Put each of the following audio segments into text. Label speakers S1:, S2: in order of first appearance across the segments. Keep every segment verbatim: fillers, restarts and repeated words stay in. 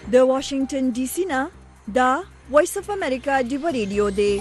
S1: د واشنگټن ډي سي نه دا وایس اف امریکا دی ریډیو دی.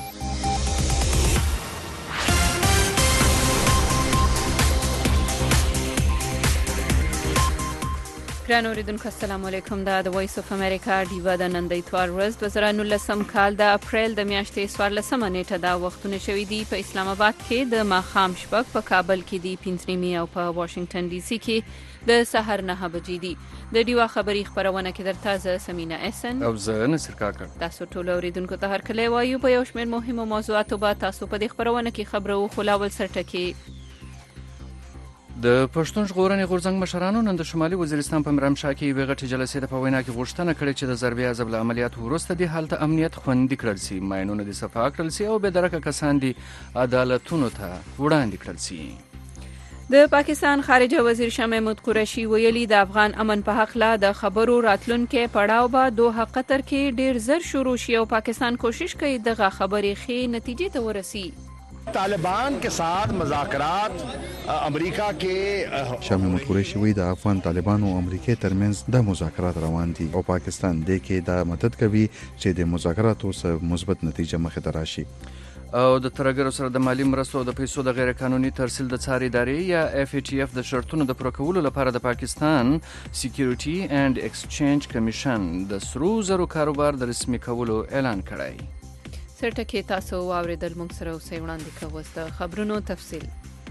S2: ګران اوریدونکو السلام علیکم. دا د وایس اف امریکا ډیوا د نن د اتوار ورځ دوه زره نولسم کال د اپریل د میاشتې څوارلسمه نیټه دا وختونه شوي دي. په اسلام آباد کې د ماښام شپږ، په کابل کې د پنځه نیمې او په واشنگټن ډي سي کې د سحر نهه بجې دي. د ډیوا خبری خبرونه کې درته زه سمینا احسن
S3: او زه نصر کاکړ.
S2: تاسو ټول اوریدونکو ته هر کله وایو په یو شمېر مهمو موضوعاتو به تاسو په دې خبرونه کې خبرو خلاول سرټکی.
S3: د پښتون ژغورنې غورځنګ مشرانو نن د شمالي وزیرستان په مرامشاه کې یوې غټې جلسې د په وینا کې غوښتنه کړې چې د ضربې عذاب له عملیاتو وروسته د حالت امنیت خوندي کړل شي، ماینونه د صفا کړل شي او بې درکه کسان دي عدالتونو ته وړاندې کړل شي.
S2: د پاکستان خارجه وزیر شاه محمود قریشي ویلي د افغان امن په حق لا د خبرو راتلونکو پړاو به دوه قطر کې ډیر زر شروع شي او پاکستان کوشش کوي دغه خبرې ښې نتیجې ته ورسي.
S4: طالبان के साथ मुज़ाकरात अमेरिका के
S5: شاه محمود قریشي وی د افغان طالبان او امریکای ترمنځ د مذاکرات روان دي او پاکستان د کې د مدد کوي چې د مذاکراتو سره مثبت نتیجه مخې ته راشي.
S3: او د ترګرو سره د مالی مرستو او د پیسو د غیر قانوني ترسیل د څار ادارې یا اف ای ټي اف د شرطونو د پوره کولو لپاره د پاکستان سکیورټي اینڈ ایکسچینج کمیشن د سرو زرو کاروبار د رسمي کولو اعلان کړی.
S2: سرټکی تاسو واوریدل، موږ سره اوسئ. وړاندې کوو د خبرونو تفصیل.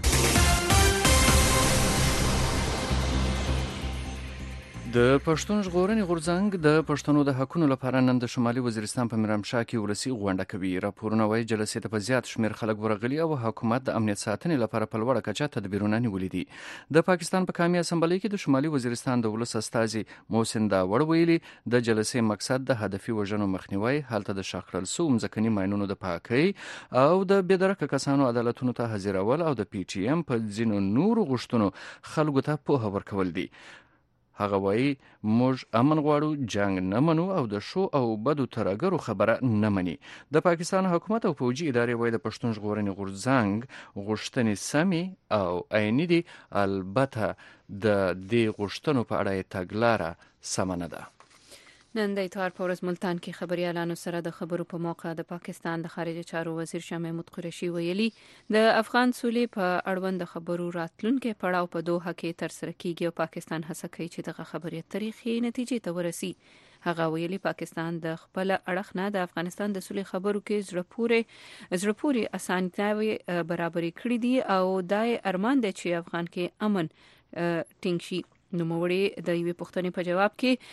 S3: د پښتون ژغورنې غورځنګ د پښتنو د حقونو لپاره نن د شمالي وزیرستان په مرامشاه کې ولسي غونډه کوي. راپورونه وايي جلسې ته په زیات شمېر خلک ورغلي او حکومت د امنیت ساتنې لپاره په لوړه کچه تدبیرونه نیولي دي. د پاکستان په قومي اسمبلی کې د شمالي وزیرستان د ولس استازي محسن داوړ ویلي د جلسې مقصد د هدفي وژنو مخنیوي، هلته د شاخړل سو مځکني ماینونو د پاکۍ او د بېدرکه کسانو عدالتونو ته حاضرول او د پی ټي ایم په ځینو نورو غوښتنو خلکو ته پوهه ورکول دي. هغه وایي موږ امن غواړو، جنگ نه منو او د شو او بدو ترګرو خبره نه مني. د پاکستان حکومت او فوجي ادارې وایي د پښتون ژغورنې غورځنګ غوښتنې سمې او عیني دي، البته د دې غوښتنو په اړه یې تګلاره سمه نه ده.
S2: نن د اتوار په ورځ ملتان کې خبريالانو سره د خبرو په موقع د پاکستان د خارجه چارو وزیر شاه محمود قریشي ویلي د افغان سولې په اړوند خبرو راتلونکو پړاو په دوه کې تر سره کیږي او پاکستان هڅه کوي چې دغه خبرې تاریخي نتیجې ته ورسي. هغه ویلي پاکستان د خپل اړخ نه د افغانستان د سولې خبرو کې زړه پورې زړه پورې اسانتیاوي برابرې کړې دي او دای ارمان دی چې افغان کې امن ټینګ شي. نوموړي د یوې پوښتنې په جواب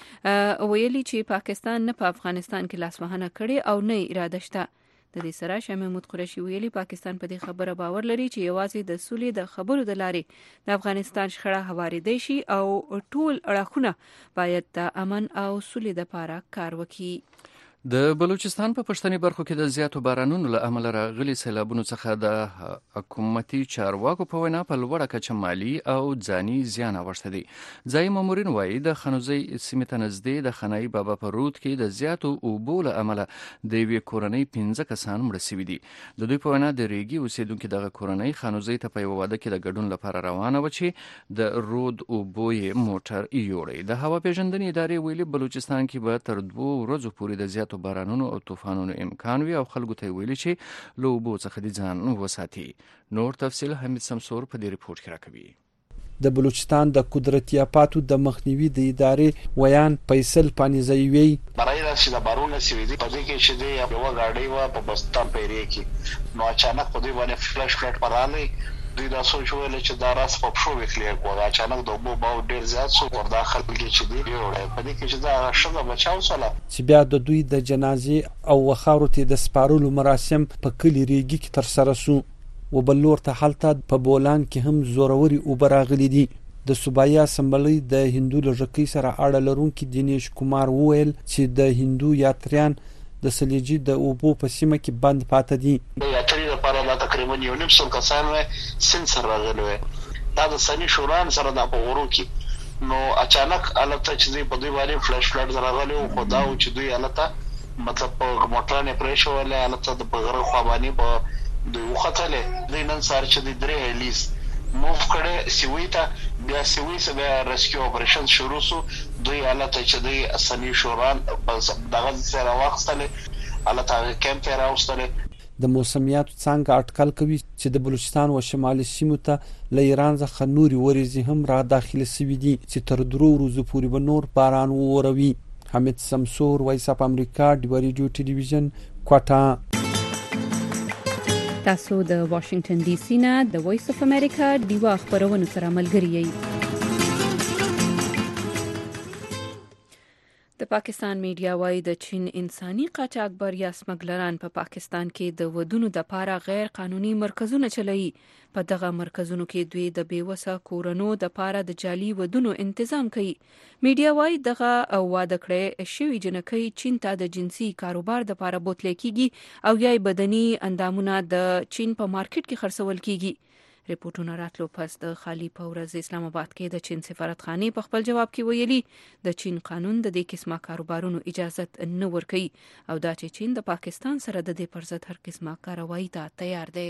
S2: کې ویلي چې پاکستان نه په افغانستان کې لاسوهنه کړې او نه اراده شته. د دې سره شاه محمود قریشي ویلي پاکستان په دې خبره باور لري چې یوازې د سولې د خبرو د لارې د افغانستان شخړه هوارېدای شي او ټول اړخونه باید د امن او سولې لپاره کار وکړي.
S3: د بلوچستان په پښتني برخو کې د زیاتو بارانونو له امله راغلي سیلابونو څخه د حکومتي چارواکو په وینا په لوړه کچه مالي او ځاني زیان اوښتی دی. ځایي مامورین وایي د خنوزۍ سیمې ته نږدې د خنایي بابا په رود کې د زیاتو اوبو له امله د یوې کورنۍ پنځه کسان مړه شوي دي. د دوی په وینا د ریګي اوسیدونکي دغه کورنۍ خنوزۍ ته په یوه واده کې د ګډون لپاره روانه وه چې د رود اوبو یې موټر یوړی. د هوا پیژندنې ادارې ویلي بلوچستان کې به تر دوه ورځو پورې د زیاتو بارانونو او طوفانونو امکان وي او خلکو ته ویلي چې له اوبو څخه دې ځان وساتي. نور تفصیل حمید سمسور په دې ریپورت کې راکوي.
S6: د بلوچستان د قدرتي آفاتو د مخنیوي د ادارې ویان فیصل پانیزی وی
S4: برای راشي د بارونه سوي دي په دې کې چې د یو غاډي وا په بستان پیری کې نو اچانک په دې باندې فلش فلټ پرالي دوی دا سوچ ویل چې دا راس په شو وکړي کو اچانک د اوبو باو ډیر زیات سو ور داخل کې چې دی جوړه په دې کې چې دا شګه بچاو سره
S6: چې بیا د دوی د جنازې او وخارو ته د سپارلو مراسم په کلی ریګي کې تر سره سو و بلور ته حالت په بولان کې هم زوروري او براغلي دي. د صوبایي اسمبلی د هندو لږکۍ سره اړه لرونکي دینیش کومار وویل چې د هندو یاتریان د سلیجي د اوبو په سیمه کې بند پاتې دي.
S4: یاتری لپاره لا تقریبا یو نیم سل کسان سن سره راغلي دا د سني شوران سره د پورو کې نو اچانک الته چې په دوی باندې فلش فلډ راغلی او خدا او چې دوی الته مطلب په موټرانه پرېښو ولې الته د بغیر خوابانی په دوی وختلې د نن سار چې د درې هلیس موف کړه سیوی ته، بیا سیوی سره بیا ریسکیو اپریشن شروع شو. دوی حالت چې دوی اسنی شوران دغه سره واخستل، حالت کیمپ راوستل.
S6: د موسمیاتو څنګه اټکل کوي چې د بلوچستان او شمالي سیمو ته له ایران څخه نوري ورېځې هم را داخله شوي دي چې تر درو ورځو پورې به نور باران ووروي. حمید سمسور، وایس اپ امریکا، ډیوا ریډیو ټلویزیون، کوټا.
S2: تاسو د واشنگټن ډي سي نه د وایس اپ امریکا ډیوا خبرونو سره ملګری یئ. د پاکستان میډیا وايي د چین انساني قاچاقبر یا سمګلران په پا پاکستان کې د ودونو د پاره غیر قانوني مرکزونه چلوي. په دغه مرکزونو کې دوی د بیوسه کورونو د پاره د جعلي ودونو تنظیم کوي. میډیا وايي دغه او واده کړي شوی جنکۍ چین ته د جنسي کاروبار د پاره بوتل کیږي او یا بدني اندامونه د چین په مارکیټ کې خرڅول کیږي. ریپورتونه راتلو پس د خالی په ورځ اسلام آباد کې د چین سفارتخانه په خپل جواب کې ویلي د چین قانون د دې قسمه کاروبارونو اجازه نه ورکوي او دا چې چین د پاکستان سره د دې پر ضد هر قسمه کاروایی ته تیار دی.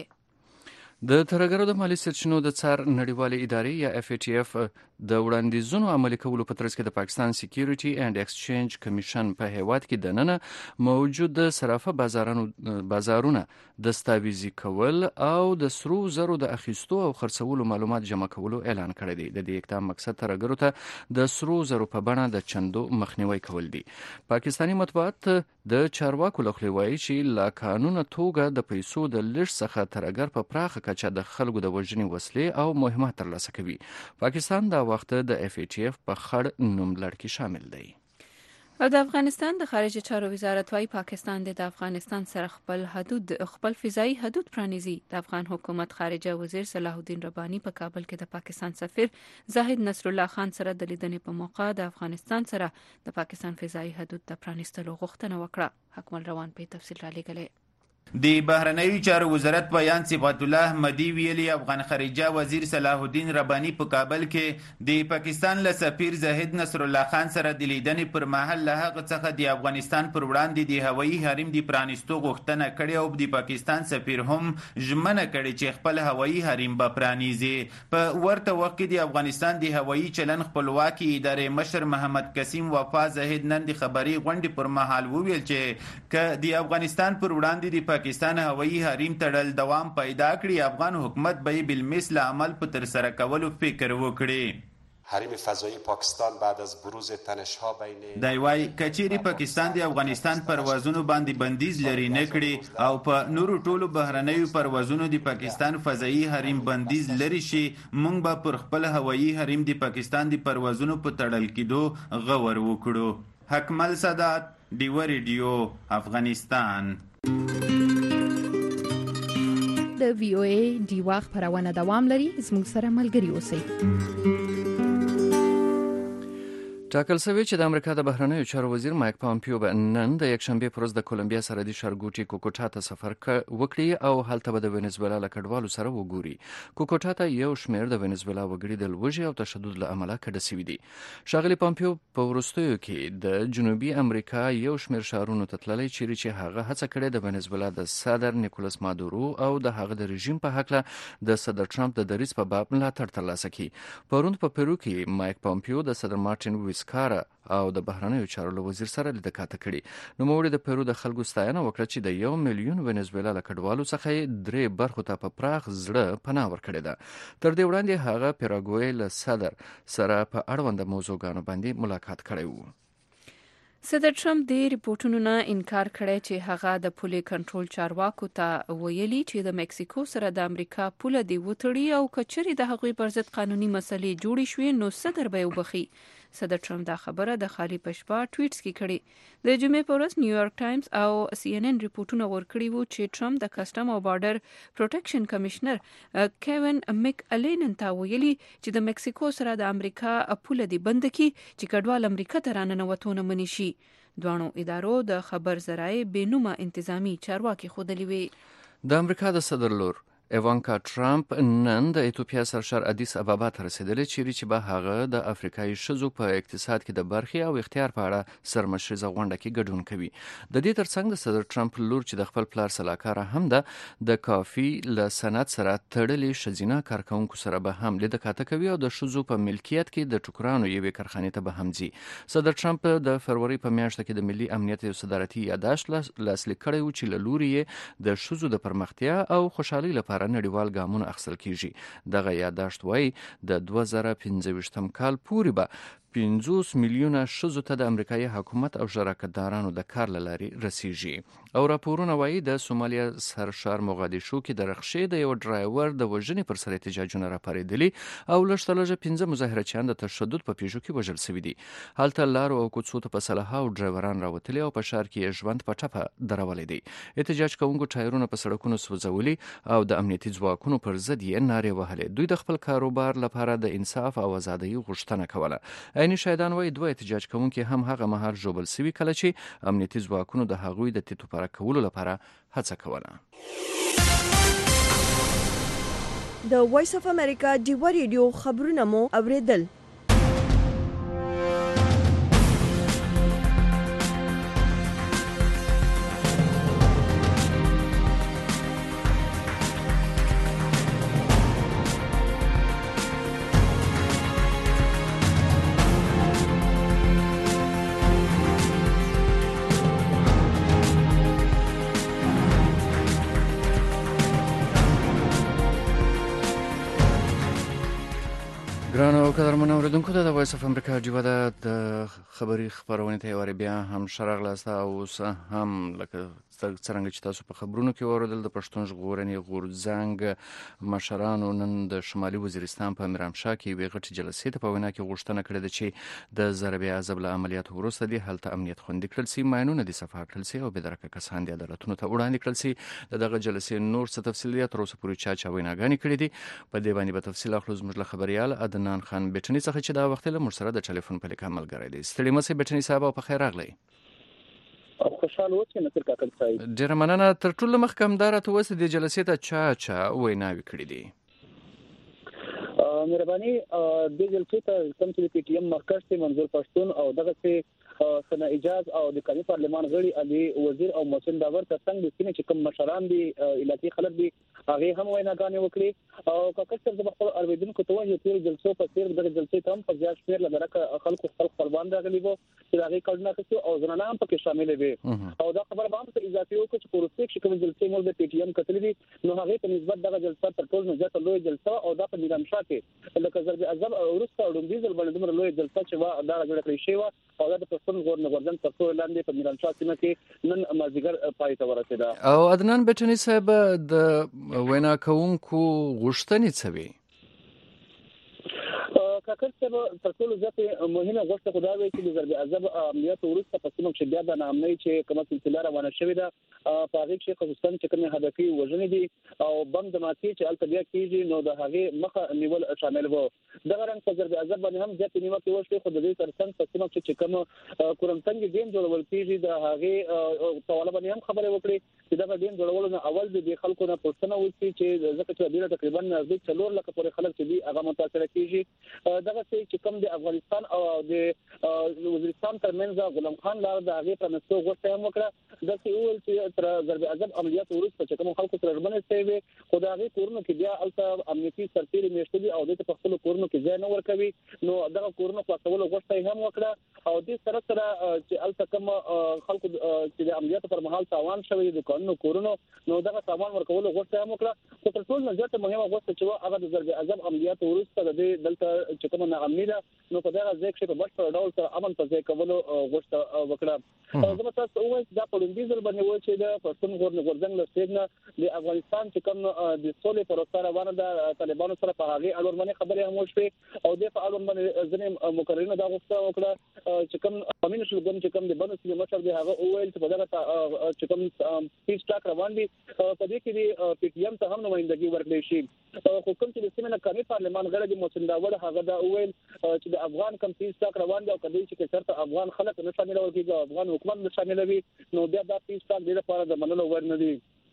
S3: د ترګرو د مالی سرچینو د څار نړیوالې ادارې یا اف ای ټی اف د وړاندیزونو عملي کولو په ترڅ کې د پاکستان سکیورټي اینڈ ایکسچینج کمیشن په هیواد کې د نن موجود صرافه بازارونو بازارونه دستاویزي کول او د سرو زرو د اخیستو او خرڅولو معلومات جمع کولو اعلان کړی دی. د دې اقدام مقصد ترګرو ته د سرو زرو په بڼه د چندو مخنیوي کول دي. پاکستانی مطبوعات د چارواکو لخوا وایي چې لا قانوني توګه د پیسو د لږ څخه ترګر په پراخه کچه د خلکو د وژنې وسلې او مهمات ترلاسه کوي. پاکستان دا وخت د اف ای ټی اف په خړ نوم لړ شامل دی.
S2: او د افغانستان د خارجه چارو وزارت وايي پاکستان د افغانستان سره خپل حدود خپل فضایی حدود پرانیزي. د افغان حکومت خارجه وزیر صلاح الدین رباني په کابل کې د پاکستان سفیر زاهد نصر الله خان سره د لیدنې په موقع د افغانستان سره د پاکستان فضایی حدود د پرانیستلو غوښتنه وکړه. حکمل روان په تفصیل را لګلې.
S7: د بهرنیو چارو وزارت بیان صفات الله احمدی ویلي افغان خارجه وزیر صلاح الدین رباني په کابل کې د پاکستان له سفیر زاهد نصر الله خان سره د لیدنې پر مهال له هغه څخه د افغانستان پر وړاندې د هوایي حریم د پرانیستو غوښتنه کړې او د پاکستان سفیر هم ژمنه کړې چې خپل هوایي حریم به پرانیزي. په ورته وخت کې د افغانستان د هوایي چلن خپلواکي ادارې مشر محمد قسیم وفا زاهد نن د خبري غونډې پر مهال وویل چې ک د افغانستان پر وړاندې د پاکستان هوایي حریم تړل دوام پیدا کړي افغان حکومت به بالمثل عمل په تر سره کولو فکر وکړي.
S8: حریم فضایی پاکستان بعد از بروز تنش‌ها بین
S7: دی وای کچيري پاکستان د افغانستان پروازونو باندې بندیز لري نه کړي او په نورو ټولو بهرنیو پروازونو د پاکستان فضایی حریم بندیز لري شي مونږ به پر خپل هوایي حریم د پاکستان د پروازونو په تړل کېدو غور وکړو. حکمل سادات، ډیوا ریډیو، افغانستان.
S9: د وی او ای ډیوا خبرونه دوام لري. زموږ سره ملګري اوسئ.
S3: ټاکل شوی چې د امریکا د بهرنیو چارو وزیر مایک پامپیو به نن د یکشنبه پر ورځ د کولمبیا سرحدي ښارګوټي کوکوټا ته سفر وکړي او هلته به د وینزویلا له کډوالو سره وګوري. کوکوټا ته یو شمېر د وینزویلا وګړي د لوږې او تشدد له امله کډه شوي دي. ښاغلي پامپیو په وروستیو کې د جنوبي امریکا یو شمېر ښارونو ته تللی چیرې چې هغه هڅه کړې د وینزویلا د صدر نیکولاس مادورو او د هغه د رژیم په هکله د صدر ټرمپ د دریځ په باب ملاتړ ترلاسه کړي. پرون په پیرو کې مایک پامپیو د صدر مارټین ویسکارا او د بهرنیو چارو له وزیر سره لیدکاته کړي. نوموړي د پیرو د خلکو ستاینه وکړه چې د یو میلیون وینزویلا له کډوالو څخه درې برخو ته په پراخ زړه پناه ورکړې ده. تر دې وړاندې هغه پیراګوئي له صدر سره په اړونده موضوعګانو باندې ملاقات کړی و.
S2: صدر ټرمپ د ریپورتونو نه انکار کړی چې هغه د پولې کنټرول چارواکو ته ویلي چې د مکسیکو سره د امریکا پوله دی وتړي او کچري د هغوی پر ضد قانوني مسلې جوړې شوې نو صدر به وبخي. صدر ټرمپ دا خبره د خالي پشپا ټویټس کې کړي. د جمعې په ورځ نیویارک ټایمز او سی ان ان ریپورتونه ورکړي وو چې ټرمپ د کسټم او بارډر پروټیکشن کمشنر کیوین میک الین ته ویلي چې د مکسیکو سره د امریکا پوله دی بند کړي چې کډوال امریکا ته راننوتونه منی شي. دوانو ادارو د خبر ذرایع بینومه انتظامی چارواکي خودلی وي.
S3: د امریکا د صدر لور ایوانکا ټرامپ نن د ایتوپیا سرشار ادیس ابابا ته رسیدلې چیرې چې به هغه د افریقایي ښځو په اقتصاد کې د برخې او اختیار په اړه سرمشریزه غونډه کې ګډون کوي. د دې ترڅنګ د صدر ټرامپ لور چې د خپل پلار سلاکاره هم ده د کافي له صنعت سره تړلې ښځینه کارکونکو سره به هم لیده کاته کوي او د ښځو په ملکیت کې د ټوکرانو یوې کارخانې ته به هم ځي. صدر ټرامپ د فروری په میاشت کې د ملي امنیت یو صدارتي یادداشت لاسلیک کړی و چې له لوري یې د ښځو د پرمختیا او خوشحالۍ لپاره نړیوال ګامونه اخیستل کیږي. دغه یادداشت وایي د دوه زره پنځه ویشتم کال پورې به پنځوس میلیونه ښځو ته د امریکایي حکومت او شراکتدارانو د کار له لارې رسیږي. او راپورونه وایي د سومالیا سرشار موغادیشو کې د رخصې د یو ډرایور د وژنې پر سر احتجاجونه راپارېدلي او لږ تر لږه پنځه مظاهرچیان د تشدد په پیښو کې وژل شوي دي. هلته لارو او کوڅو ته په سلهه او ډرایوران راوتلي او په ښار کې ژوند په ټپه درولې دي. احتجاج کوونکو ټایرونه په سړکونو سوځولي او د امنیتي ځواکونو پر ضد یې نارې وهلې. دوی د خپل کاروبار لپاره د انصاف او ازادۍ غوښتنه کوله. عیني شاهدان وایي دوه احتجاج کوونکي هم هغه مهال ژوبل شوي کله چې امنیتي ځواکونو د هغوی د تیتو پاره کولو لپاره هڅه کوله.
S1: د وایس اف امریکا ډیوا ریډیو خبرونه مو اوریدل.
S3: ګرانو او قدرمنو اوریدونکو د وایس اف امریکا ډیوا د خبري خبرونه ته وری بیا هم شرغلاسته او هم لکه څنګه چې تاسو په خبرونو کې اوریدل د پښتون ژغورنې غورځنګ مشرانو نن د شمالي وزیرستان په میرامشاه کې یوې غټې جلسې ته په وینا کې غوښتنه کړې ده چې د ضربې عذاب له عملیاتو وروسته دې هلته امنیت خوندي کړل شي، ماینونه دې صفا کړل شي او بېدرکه کسان دې عدالتونو ته وړاندې کړل شي. د دغه جلسې نور څه تفصیل تر اوسه پورې چا چا ویناګانې کړې دي په دې باندې به تفصیل اخلو زموږ له خبريال عدنان خان بیٹنی څخه چې دا وخت له موږ سره د ټلیفون په لیکه ملګری دی. ستړي مشه بیٹنی صاحب او په خیر راغلی.
S10: خوشاله اوسئ نصر کاکل صاحب.
S3: ډیره مننه. تر ټولو مخکې همداره ته اوس د جلسې ته چا چا ویناوې کړې دي؟
S10: مهرباني د جلسې ته کوم چې پی ټی ایم مرکز ته منظور پښتون او دغه څه سنا اجازه او د قومي پارلمان غړي علي وزیر او محسن داور ترڅنګ د سینې چې کوم مشران دي علاقې خلک دي هغه هم ویناګانې وکړي او کاکل صاحب د خپل ارویدونکو ته وایي چې جلسو په تیر دغه جلسې ته هم په ځای شمیر لږه خلکو خپل قربان راغلي وو چې هغه کډنه کوي او زنانه هم پکې شامل دي او دا خبر به هم څه اضافي وکړي چې پروسې چې کوم جلسې مول د پی ټی ایم کتلې دي نو هغه په نسبت دغه جلسه تر ټولو نه زیاته لوی جلسه او دا په میرامشاه کې لکه ضرب اعظم ورسته ډومبي ځل باندې دومره لوی جلسه چې وا دا جوړ کړی شوی او دا د پښتون غورځنګ تر څو لاندې په میرامشاه سیمه کې نن مازیګر پای ته ورسېده.
S3: او عدنان بیٹنی صاحب د وینا کوونکو غوښتنې څه وي؟
S10: کاکل صاحب تر ټولو زیاته مهمه غوښتنه خو دا وی چې د ضرب اعظم عملیات ورسته په سیمه کې بیا د نامنۍ چې کومه سلسله روانه شوې ده په هغه کې خصوصا چې کومه هدفي وژنې دي او بم د ماتي چې البته بیا کېږي نو د هغه مخه نیول شامل وو. دغه رنګ په ضرب اعظم باندې هم ځکه نیمه کې وشوي خو د دې ترڅنګ په سیمه کې چې کوم کورمتنګ دین جوړول کېږي د هغه طالب باندې هم خبره وکړي چې دا دین جوړول نه اول د خلکو نه پوښتنه وکړي چې ځکه چې ډیره تقریبا نزدیک څلور لک پورې خلک چې دي هغه متاثر کېږي. دغه چې کوم د افغانستان او د وزیرستان ترمنځ غلام خان لار د هغه په نسو غوښتنه هم وکړه د څه اول چې تر ضرب اعظم عملیات وروسته چې کوم خلکو سره ژمنه شوی خو د هغه کورونو کې بیا البته امنیتي سرتیري میشتي او د خپل کورونو کې ځای نه ورکوي نو دغه کورونو خلاصولو غوښتنه هم وکړه او د سره سره چې البته کوم خلکو چې د عملیات پر مهال تاوان شوی د قانون کورونو نو دغه تاوان ورکولو غوښتنه هم وکړه. خو تر ټولو نه زیاته مهمه غوښتنه چې هغه د ضرب اعظم عملیات وروسته د دلته چې کوم ناامني ده نو په دغه ځای کې په بشپړ ډول سره امن په ځای کولو غوښتنه وکړه. زه تاسو ته وایم دا په لومړي ځل باندې و چې د پښتون غورځنګ له سیګنه د افغانستان چې کوم د سولې پروسه روانه ده طالبانو سره په هغه اړوند باندې خبرې هم وشوي او د په اړوند باندې ځینې مقررینو دا غوښتنه وکړه چې کوم امین شلګون چې کوم د بنو سیمه مشر دی هغه وویل چې په دغه چې کوم پیس ټاک روان دي په دې کې د پی ټی ایم ته هم نمائندګي ورکړي شي خو کوم چې د سیمه نه قومي پارلمان غړي د محسن داور هغه دا وویل چې د افغان کم پیس ټاک روان دي او کله چې چرته افغان خلک نه شامل ورکیږي افغان حکومت نه شامل وي نو بیا دا پیس ټاک د لپاره د منلو ور نه دي.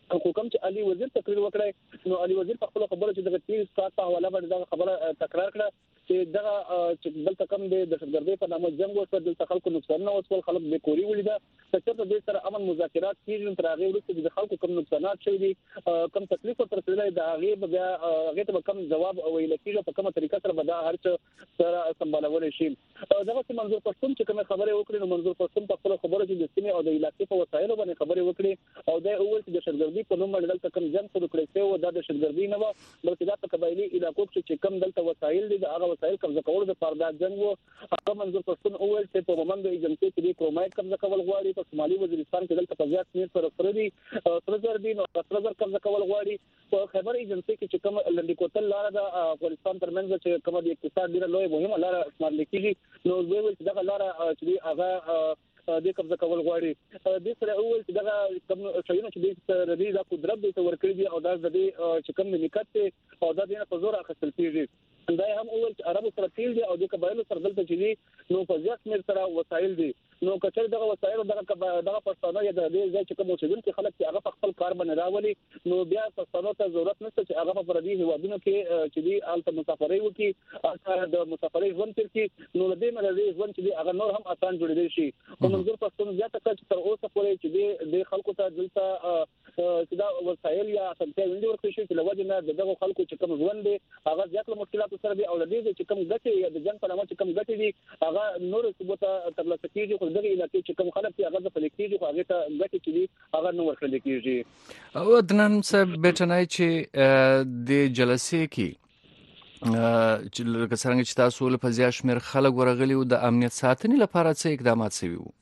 S10: حکومت چې علي وزیر تقریر وکړي نو علي وزیر په خپل خبره چې د تیر سات په حواله باندې خبره تکرار کړه چې دا چې دلته کم د دهشتګردۍ په نامه جنگ وکړ د خلکو نقصان نه وسول خلک به کوري ولیدا چې په دې سره امن مذاکرات کیږي تر هغه وروسته د خلکو کم نقصانات شوي دي کم تکلیف تر رسیدلای دا هغه بیا هغه ته کم جواب ویل کیږي په کومه طریقه سره به دا هر څه سره سمبالول شي دغه چې منظور پښتون چې کومه خبره وکړي نو منظور پښتون په خپل خبره چې د سیمې او د علاقې په وسایلو باندې خبره وکړي او دا اول چې دهشتګردي په نوم باندې دلته کم جنگ شروع کړی شو دا دهشتګردي نه و بلکې دا په قبایلی علاقو کې چې کم دلته وسایل دي هغه وسایل قبضه کول د فردا جنگ وو هغه منظور پښتون اول چې په مومند ایجنسی کې د کرومایټ قبضه کول غواړي په شمالي وزیرستان کې دلته په زیات شمېر سره سره دي سرزر دي نو سرزر قبضه کول غواړي په خیبر ایجنسی کې چې کوم لنډی کوتل لار د افغانستان ترمنځ چې کوم د اقتصاد ډیره لوی مهمه لار شمال لیکيږي نو دوی ول چې دغه لار چې هغه د قبضه کول غواړي د سره اول چې دغه کوم شایونه چې د ردی د قدرت د ورکړي دي او دا د چې کوم نکات او دا د په زور اخیستل کیږي دا هم اول چې عربو سره تیل دي او د قبایلو سره دلته چې نو په ځات مر سره وسایل دي نو کچر دغه وسایل دغه دغه پښتانه یا د دې ځای چې کوم اوسیدونکو خلک چې هغه خپل کار باندې راولي نو بیا پښتانه ته ضرورت نشته چې هغه په پردي هوادونو کې چې دی الته مسافرۍ وکي هغه د مسافرۍ ژوند تر کې نو لدې مله ژوند چې هغه نور هم آسان جوړېدل شي او منظور پښتون زیاته کړ چې تر اوسه پورې چې د خلکو ته دلته چې دا وسایل یا اسانتیا ویني ورکړي شي چې لوجه نه دغه خلکو چې کوم ژوند دی هغه ځکه له مشکلاتو سره دی او لدې چې کوم ګټي یا د جنگ په نامه چې کوم ګټي دي هغه نور ثبوت ترلاسه کیږي خو دغه علاقې چې کوم خلک چې هغه په لیکيږي خو هغه ته ګټي چې دي هغه نور ورکړل کیږي
S3: او دنن څه بیٹنای چې د جلسې کې چې لکه څنګه چې تاسو له فزیا شمیر خلک ورغلي او د امنیت ساتنې لپاره څه اقدامات شوي وو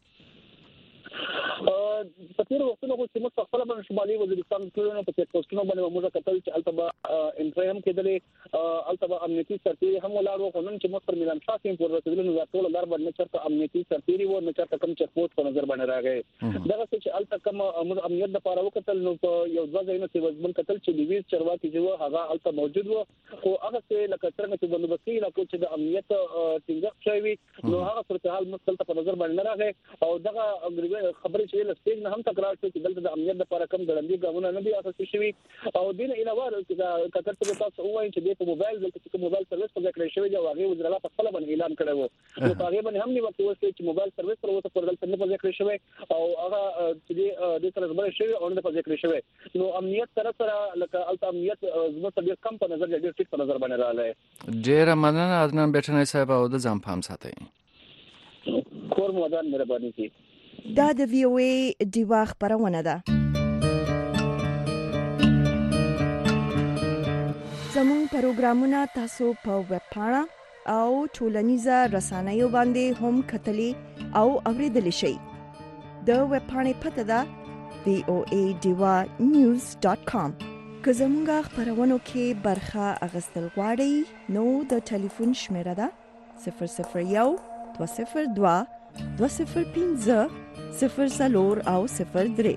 S10: په تیر وختونو کې موږ په خپل باندې شمالي وزیرستان کې په تاسو کې باندې موږ کتل چې البته انټری هم کېدلې البته امنیتي سرتیري هم ولاړو خو نن چې موږ پر میلان شاه کې پر رسیدل نو ټول لار باندې چرته امنیتي سرتیري وو نه چرته کم چک پوسټ په نظر باندې راغی دغه چې البته کم امنیت لپاره وکتل نو یو ځای ځای نه چې وزمن کتل چې دیویز چرواکي چې هغه البته موجود وو خو هغه چې لکه څنګه چې بندوبستي علاقو چې د امنیت ټینګښت شوی نو هغه صورتحال مستل په نظر باندې راغی او دغه خبرې چې له سټیج نه هم تکرار شو چې دلته د امنیت لپاره کم ګړندې ګامونه نه دي اخیستل شوي او دین علاوه چې کتر ته تاسو وایي چې د موبایل دلته چې موبایل سرویس په ذکر شوی دی او هغه وزیر الله په خپل باندې اعلان کړی وو نو هغه باندې هم نیو کوي چې موبایل سرویس پر وته پر دلته په ذکر شوی او هغه چې د تر خبره شوی او نه په ذکر شوی نو امنیت سره سره لکه الته امنیت زموږ ډیر کم په نظر ډیر ټیک په نظر باندې رااله
S3: ډیر مننه عدنان بیٹنای صاحب او د ځم پام ساتي
S10: کور مودان مهرباني کی
S1: دا د وی او ای دیوا خبرونه ده زموږ پروګرامونه تاسو په ویب پاڼه او ټولنیزه رسنیو باندې هم کتلی او اوریدلی شئ د ویب پاڼې پته ده وی او ای دیوا نیوز ډاٹ کام که زموږ خبرونو کې برخه اخیستل غواړئ نو د ټلیفون شمیره ده صفر صفر یو دوه صفر دوه دوه صفر پنځه صفر سلور او صفر درې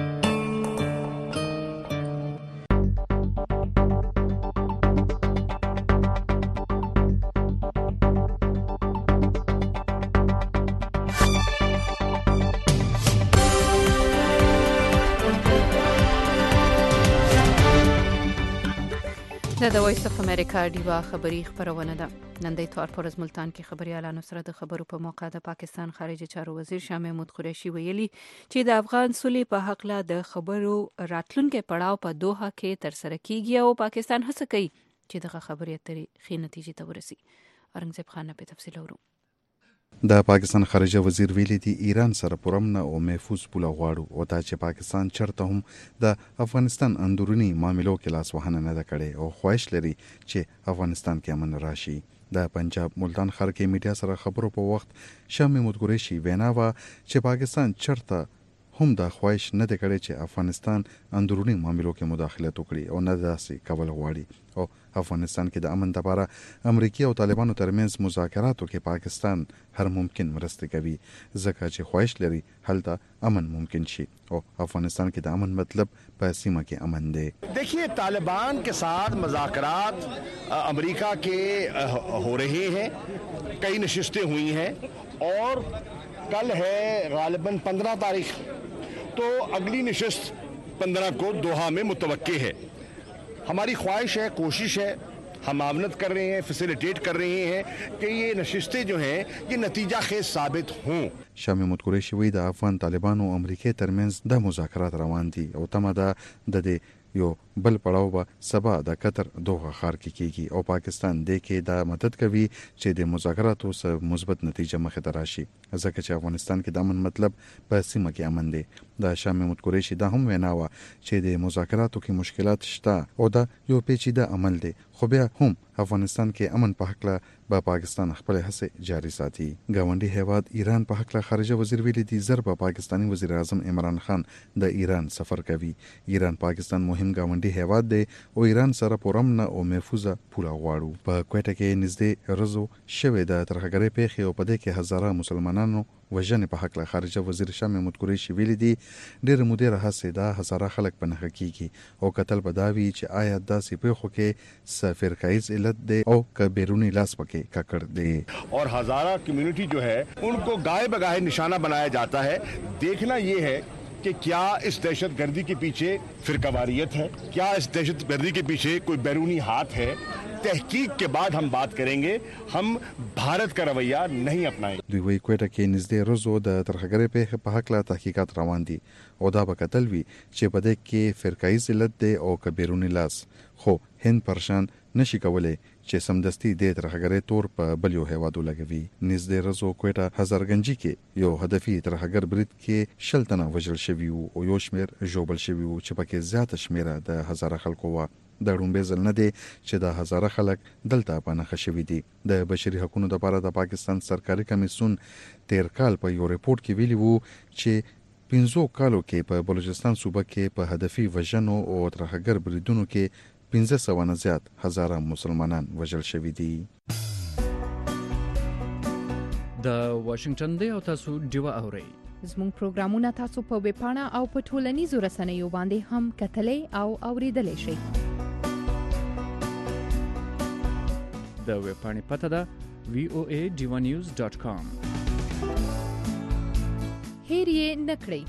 S2: دا د وایس اف امریکا دیوا خبری خبرونه ده نن د اتوار پر ملتان کې خبريالانو سره د خبرو په موقع د پاکستان خارجه چارو وزیر شاه محمود قریشي ویلي چې د افغان صلح په حق له د خبرو راتلونکو پړاو په دوحه کې تر سره کیږي او پاکستان هڅه کوي چې دغه خبرې اترې خې نتیجې ته ورسي اورنګزیب خان په تفصیل اورو
S5: د پاکستان خارجه وزیر ویلي دی ایران سره پرمنه او محفوظ پوله غواړو او دا چې پاکستان چرته هم د افغانستان اندرونی معاملو کې لاس وهنه نه کړي او خواهش لري چې افغانستان کې امن راشي د پنجاب ملتان خار کې میډیا سره خبرو په وخت شاه محمود قریشي وینا وا چې پاکستان چرته هم دا خواهش نه کړي چې افغانستان اندرونی معاملو کې مداخلت وکړي او نه داسې کول غواړي او افغانستان کې د امن لپاره امریکای او طالبانو ترمنځ مذاکراتو کې پاکستان هر ممکن مرسته کوي ځکه چې خواهش لري هلته امن ممکن شي او افغانستان کې د امن مطلب په سیمه کې امن دی
S11: देखिए तालिबान के साथ मुज़ाकरात अमेरिका के हो रहे हैं कई नशिस्तें हुई हैं और कल है गालिबन पंद्रह तारीख तो अगली नशिस्त पंद्रह को दोहा में मुतवक्के है। हमारी ख्वाहिश है, कोशिश है, हम आमनत कर रहे हैं, फैसिलिटेट कर रहे हैं कि ये नशिस्तें जो हैं ये नतीजा खेज साबित हों।
S5: شاه محمود قریشي وایي د افغان طالبانو او امریکای ترمنځ د مذاکرات روان دي او تمه ده د دې یو بل پړاو به سبا د قطر دوحه ښار کې کیږي او پاکستان د کې د مدد کوي چې د مذاکراتو سره مثبت نتیجه مخې ته راشي، ځکه چې افغانستان کې د امن مطلب په سیمه کې امن دی. د شاه محمود قریشي دا هم وینا وه چې د مذاکراتو کې مشکلات شته او دا یو پیچیده عمل دی، خو بیا هم افغانستان کې امن په حق له با پاکستان خپل هڅې جاري ساتي. ګاونډي هیواد ایران په حق له خارجه وزیر ویلي دي زر په پاکستاني وزیر اعظم عمران خان د ایران سفر کوي. ایران پاکستان مهم ګاونډي هیواد دی او ایران سره پرامن او محفوظه پوله غواړو. په کوټه کې نږدې رزو شوې د ترهګرۍ پیښې او په دې کې هزاره مسلمانانو وژنې په حق له خارجه وزیر شاه محمود قریشي ویلي دي ډېر مودې راهیسې دا هزاره خلک په نښه کیږي او کتل به دا وي چې آیا داسې پیښو کې څه فرقایز علت دی او که بیرونی لاس پکې ککړ دی.
S11: और हजारा कम्युनिटी जो है उनको गाय बगाहे निशाना बनाया जाता है. देखना ये है कि क्या इस दहशत गर्दी के पीछे फिरकावारियत है, क्या इस दहशत गर्दी के पीछे कोई बैरूनी हाथ है. तहकीक के बाद हम बात करेंगे, हम भारत का रवैया नहीं अपनाएंगे.
S5: دوی وی کوټه کې نږدې روزو د ترهګرۍ پیښې په حق له تحقیقات روان دي او دا به کتل وي چې په دې کې فرقایي علت دی او که بیرونی لاس، خو هند پرشان نشي کولای چې سمدستي د ترهګرۍ تور په بل یو هیواد ولګوي. نږدې روزو کوټه هزارګنجي کې یو هدفي ترهګر برید کې شل تنه وژل شوي وو او یو شمېر ژوبل شوي وو چې پکې زیاته شمېره د هزاره خلکو وه. د ړومبې ځل نه دی چې د هزاره خلک دلته په نښه شوي دي. د بشري حقوقو لپاره د پاکستان سرکاري کمیسیون تیر کال په یو ریپورت کې ویلي وو چې پنځو کالو کې په بلوچستان صوبه کې په هدفي وژنو او ترهګر بریدونو کې پنځه سوه نه زیات هزاره مسلمانان وژل شوي دي.
S3: د واشنگټن دی او تاسو ډیوه اورئ.
S9: زموږ پروګرامونه تاسو په ویب پاڼه او په ټولنیزو رسنیو باندې هم کتلای او اوریدلای شئ.
S3: د ویب پاڼې پته ده وی او ای ډیوه نیوز ډاټ کام.
S9: هیر یې نکړئ.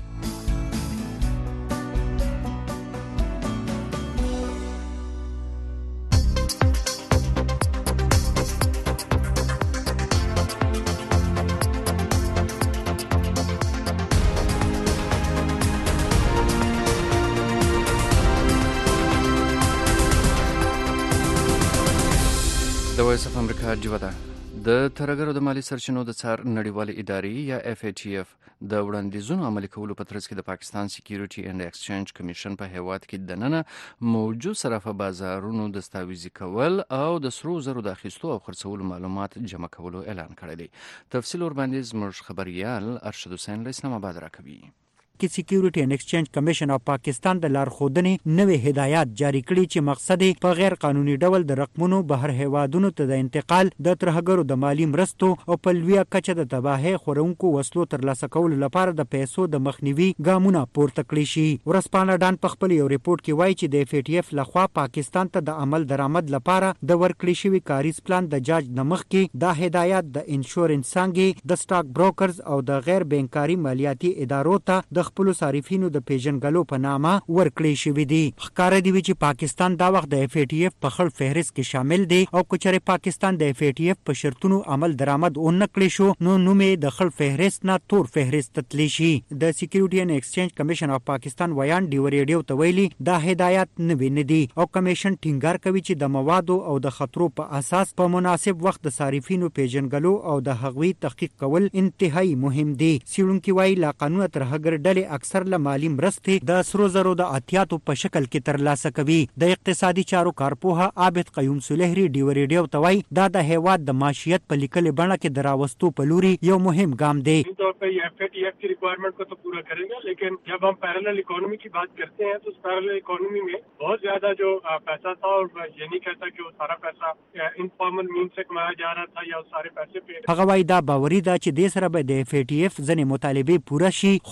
S3: د وایس اف امریکا ډیوه ده. د ترهګرو د مالی سرچینو د څار نړیوالې ادارې یا اف ای ټي اف د وړاندیزونو عملي کولو په ترڅ کې د پاکستان سکیورټي اینډ ایکسچینج کمیشن په هیواد کې دننه موجود صرافه بازارونو دستاویزي کول او د سرو زرو د اخیستو او خرڅولو معلومات جمع کولو اعلان کړی دی. تفصیل ور باندې زموږ خبريال ارشد حسین له اسلام آباد راکوي.
S12: کې سکیورټي اینډ ایکسچینج کمیشن اف پاکستان د لارښودنې نوې هدایات جاری کړي چې مقصد یې په غیر قانوني ډول د رقمونو بهر هیوادونو ته د انتقال، د ترهګرو د مالی مرستو او په لویه کچه د تباهۍ خورونکو وسلو ترلاسه کولو لپاره د پیسو د مخنیوي ګامونه پورته کړي شي. ورځپاڼه ډان په خپل یو ریپورت کې وایي چې د اف ای ټي اف لخوا پاکستان ته د عمل درآمد لپاره د ورکړې شوي کاریز پلان د جاج نه مخکې دا هدایات د انشورنس څانګې، د سټاک بروکرز او د غیر بانکاري مالیاتي ادارو ته د خپل صارفینو د پیژنګلو په نامه ورکړې شوې دي. ښکاره دی چې پاکستان دا وخت د اف ای ټي اف په خړ فهرست کې شامل دی او کچره پاکستان د اف ای ټي اف په شرطونو عمل درآمد اون نکړي شو نو نومې د خړ فهرست نه تور فهرست تتلی شي. د سکیورټي اینډ ایکسچینج کمیشن اف پاکستان ویان ډیو ریډیو ته ویلي دا هدایت نه ویني دي او کمیشن ټینګار کوي چې د موادو او د خطرو په اساس په مناسب وخت د صارفینو پیژنګلو او د هغوی تحقیق کول انتهایی مهم دي. سیړونکو وایي لا قانون ترهګر ډلې اکثر له مالی مرستې د سرو زرو د اتیاتو په شکل کې ترلاسه کوي. د اقتصادي چارو کارپوه عابد قیوم سلیحری ډیو ریډیو ته وایي دا د هیواد د معیشت په لیکلې بڼه کې د راوستو په لوري یو مهم ګام دی.
S13: طور پر یہ ایف اے ٹی ایف کی ریکوائرمنٹ کو تو پورا کرے گا، لیکن جب ہم پیرالل اکانومی کی بات کرتے ہیں تو اس پیرالل اکانومی میں بہت زیادہ جو پیسہ تھا اور یہ نہیں کہتا کہ وہ سارا پیسہ انفارمل مین سے کمایا جا رہا تھا یا اس سارے پیسے پہ.
S12: هغه وایي دا باوري ده چې د سره به د اف اے ټي اف ځنې مطالبه پوره شي، خو چې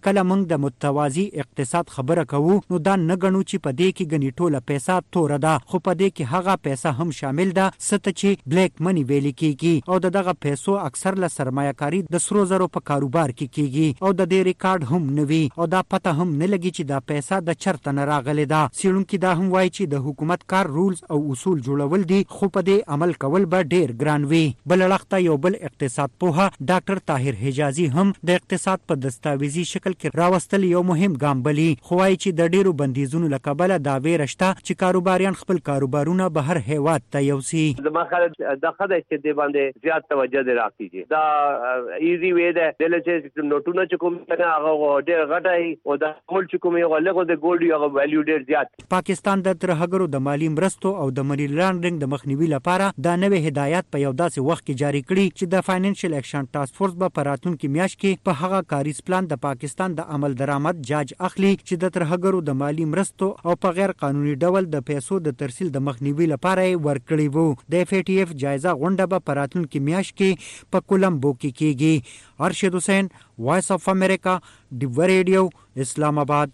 S12: کله موږ د متوازی اقتصاد خبره کوو نو دا نه غنو چې په دې کې غنی ټوله پیسې تور ده، خو په دې کې هغه پیسې هم شامل ده ست چې بلیک منی ویل کیږي او دغه پیسو اکثر له سرمایه کاری د سرو زرو په کاروبار کې کیږي او د دې ریکارډ هم نوي او دا پته هم نه لګي چې دا پیسې د چرته نه راغلي ده. سیړونکو دا هم وایي چې د حکومت کار رولز او اصول جوړول دي، خو په دې عمل کول به ډیر ګران وي. بل لخته یو بل اقتصاد پوها ډاکټر طاهر حجازي هم د اقتصاد په دستاویزي شکل کې راوستل یو مهم ګام بلی، خو وایي چې د ډیرو بندیزونو له کبله دا ویرشته چې کاروباریان خپل کاروبارونه بهر هیواد ته یوسي.
S14: زما خلک د خدای چې دی باندې زیات توجه دی راکړي. دا ایزی وی ده دلته چې نوټونه چې کوم څنګه هغه ډیر غټای او د مول چې کوم یو لګو د ګولډ یو ویلیو ډیر زیات.
S12: پاکستان د ترهګرو د مالی مرستو او د منی لانډرینګ د مخنیوي لپاره دا نوې هدایات په یو داسې وخت کې جاری کړي چې د فاینانشل اکشن ټاسک فورس به په راتلونکي میاشت کې په هغه کاریز پلان د پاکستان د عمل درآمد جاج اخلي چې د ترهګرو د مالی مرستو او په غیر قانوني ډول د پیسو د ترسیل د مخنیوي لپاره ورکړي وو. د اف ای ټی اف جایزه غونډه به په راتلونکي میاشت کې په کولمبو کې کیږي. ارشد حسین، وایس اف امریکا، ډیو ریډیو، اسلام آباد.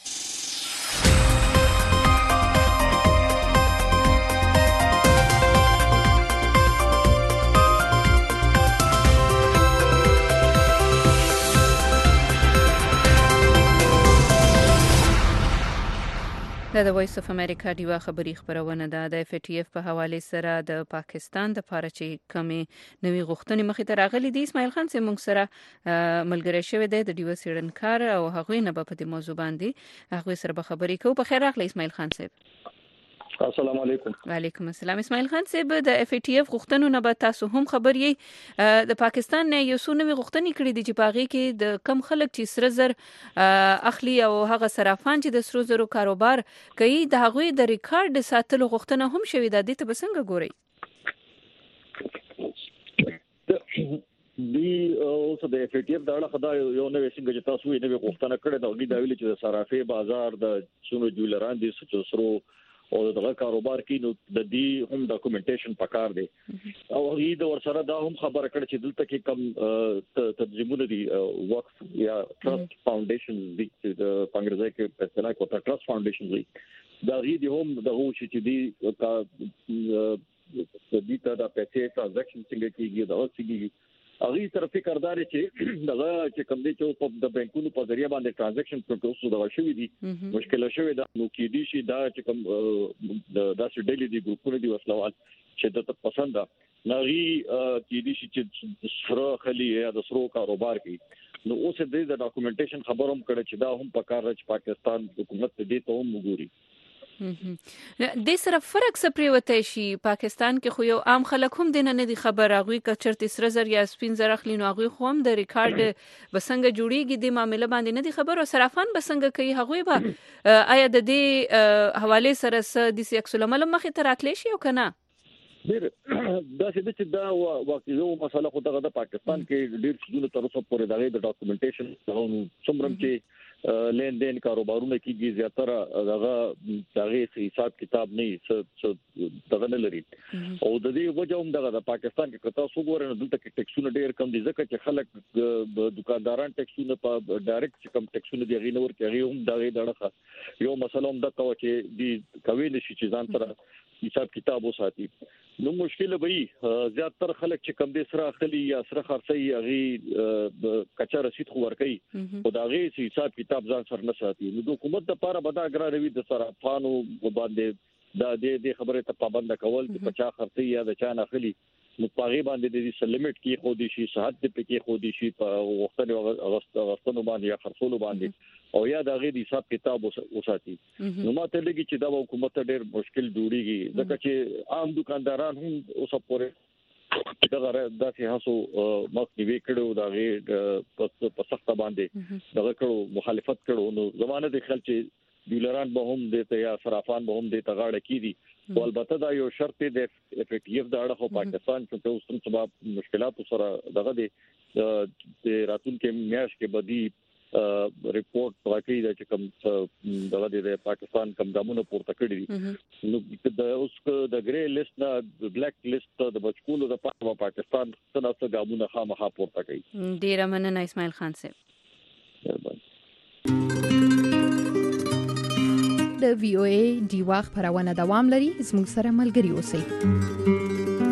S2: دا د وایس اف امریکا دیوا خبری خبرونه ده. د اف ټی اف په حواله سره د پاکستان د لپاره چې کمی نوی غوښتنې مخې ته راغلي دي. اسماعیل خان سه موږ سره ملګری شوی دی د دیوا سیړنکار او هغه نه په دې موضوع باندې هغه سره به خبرې کوو. په خیر راغلی اسماعیل خان صاحب.
S15: السلام علیکم.
S2: وعلیکم السلام. اسماعیل خان صاحب د اف ټی اف غوښتنو نه به تاسو هم خبر یې د پاکستان نه یو څو نوې غوښتنې کړې دي چې باغې کې د کم خلک چې سره زر اخلي او هغه صرافان چې د سرو زرو کاروبار کوي د هغوی د ریکارډ ساتلو غوښتنه هم شوې ده. دې ته به څنګه ګورئ؟
S15: دی اوس د اف ټی اف دا خدای یو نوې څنګه چې تاسو یې نوې غوښتنه کړې دا غوډي دا ویل چې د صرافي بازار د شنو جولران دي چې سرو او دغه کاروبار کې نو د دې هم ډاکومېنټیشن پکار دی او هغه د ورسره دا هم خبره کړې چې دلته کې کم تنظیمونه دي وقف یا ټرست فاونډیشن دي چې د پنګرځای کې په اصطلاح کوته ټرست فاونډیشن دي دا غي دي هم دغه چې دي کا د دې ته د پیسې ټرانزیکشن څنګه کیږي دا څنګه هغه طرفي کاردار چې دغه چې کوم دي چې په د بانکونو په ذریعہ باندې ټرانزیکشن پروسس دغه شوی دي مشکل شوی دا نو کې دي چې دا چې کوم د داسې ډیلی دي ګروپونه دي وسلوال چې د پسند نغي کې دي چې سره خلی یا د سرو کاروبار کې نو اوس د دې ډاکومېنټیشن خبروم کړي چې دا هم په کار راځي پاکستان حکومت دې ته هم وګوري.
S2: د سره فرق څه پریوته شي پاکستان کې خو یو عام خلک هم دینه نه دي خبر هغه کچرت سره زر یا سپین زر اخلي نو هغه خو هم د ریکارډ بسنګ جوړیږي د معاملې باندې نه دي خبر او صرافان بسنګ کوي هغه به آیا د دې حواله سره س د عکس العمل مخې ته راتلی شي او کنه؟
S15: ډیر دا چې دا واقعي یو مسله خو دغه د پاکستان کې ډیر څه تر اوسه پورې دغه د ډاکومېنټیشن څومره چې لین دین کاروبارونه کیږي زیاتره دغه دغه حساب کتاب نه څه دغه نه لري او د دې وجه هم دغه د پاکستان کې کته سو ګورنه دلته کې ټیکسونه ډیر کم دي ځکه چې خلک دکانداران ټیکسونه په ډایرکټ کم ټیکسونه دی غینور کوي هم دغه دغه یو مسله هم د کوي چې دی کوي نشي چې ځان سره حساب کتاب وساتي نو مشکل وي زیاتره خلک چې کم دي سره اخلي یا سره خرڅي هغه کچا رسید خو ورکي او دا غي حساب کتاب ځان سره نه ساتي نو د حکومت لپاره به دا ګرانوي د صرافانو باندې دا د خبره ته پابند کول چې پچا خرڅي یا د چا نه اخلي نو پاغي باندې د دې لیمټ کې خو دي شي صحت دې کې خو دي شي په وختونو غوښتنو باندې یا خرڅولو باندې او یا دا غي د حساب کتاب وساتي نو ماته لګي چې دا حکومت ډېر مشکل جوړيږي ځکه چې عام دکانداران هم اوس پورې دا غره داسې هڅو مخنیوي کړو دا غي په سخت باندې دا کړو مخالفت کړو نو زمانه د خلک چې ډیلران به هم دته یا صرافان به هم دته غاړه کیدي او البته دا یو شرط دی د اف ټی اف دا اړه پاکستان چې اوس هم سبب مشکلات سره دغه دی د راتون کې میاش کې بدی ریپورت راکړی دا چې کوم دغه د پاکستان کوم ګامونه پورته کړی دي نو د اوس د ګری لیست نه د بلیک لیست د بچکولو د پاکستان پاکستان څنګه ګامونه خامخا پورته کوي.
S2: ډیر مننه اسماعیل خان صاحب.
S9: د وی او ای ډیوا خبرونه دوام لري. زموږ سره ملګري اوسئ.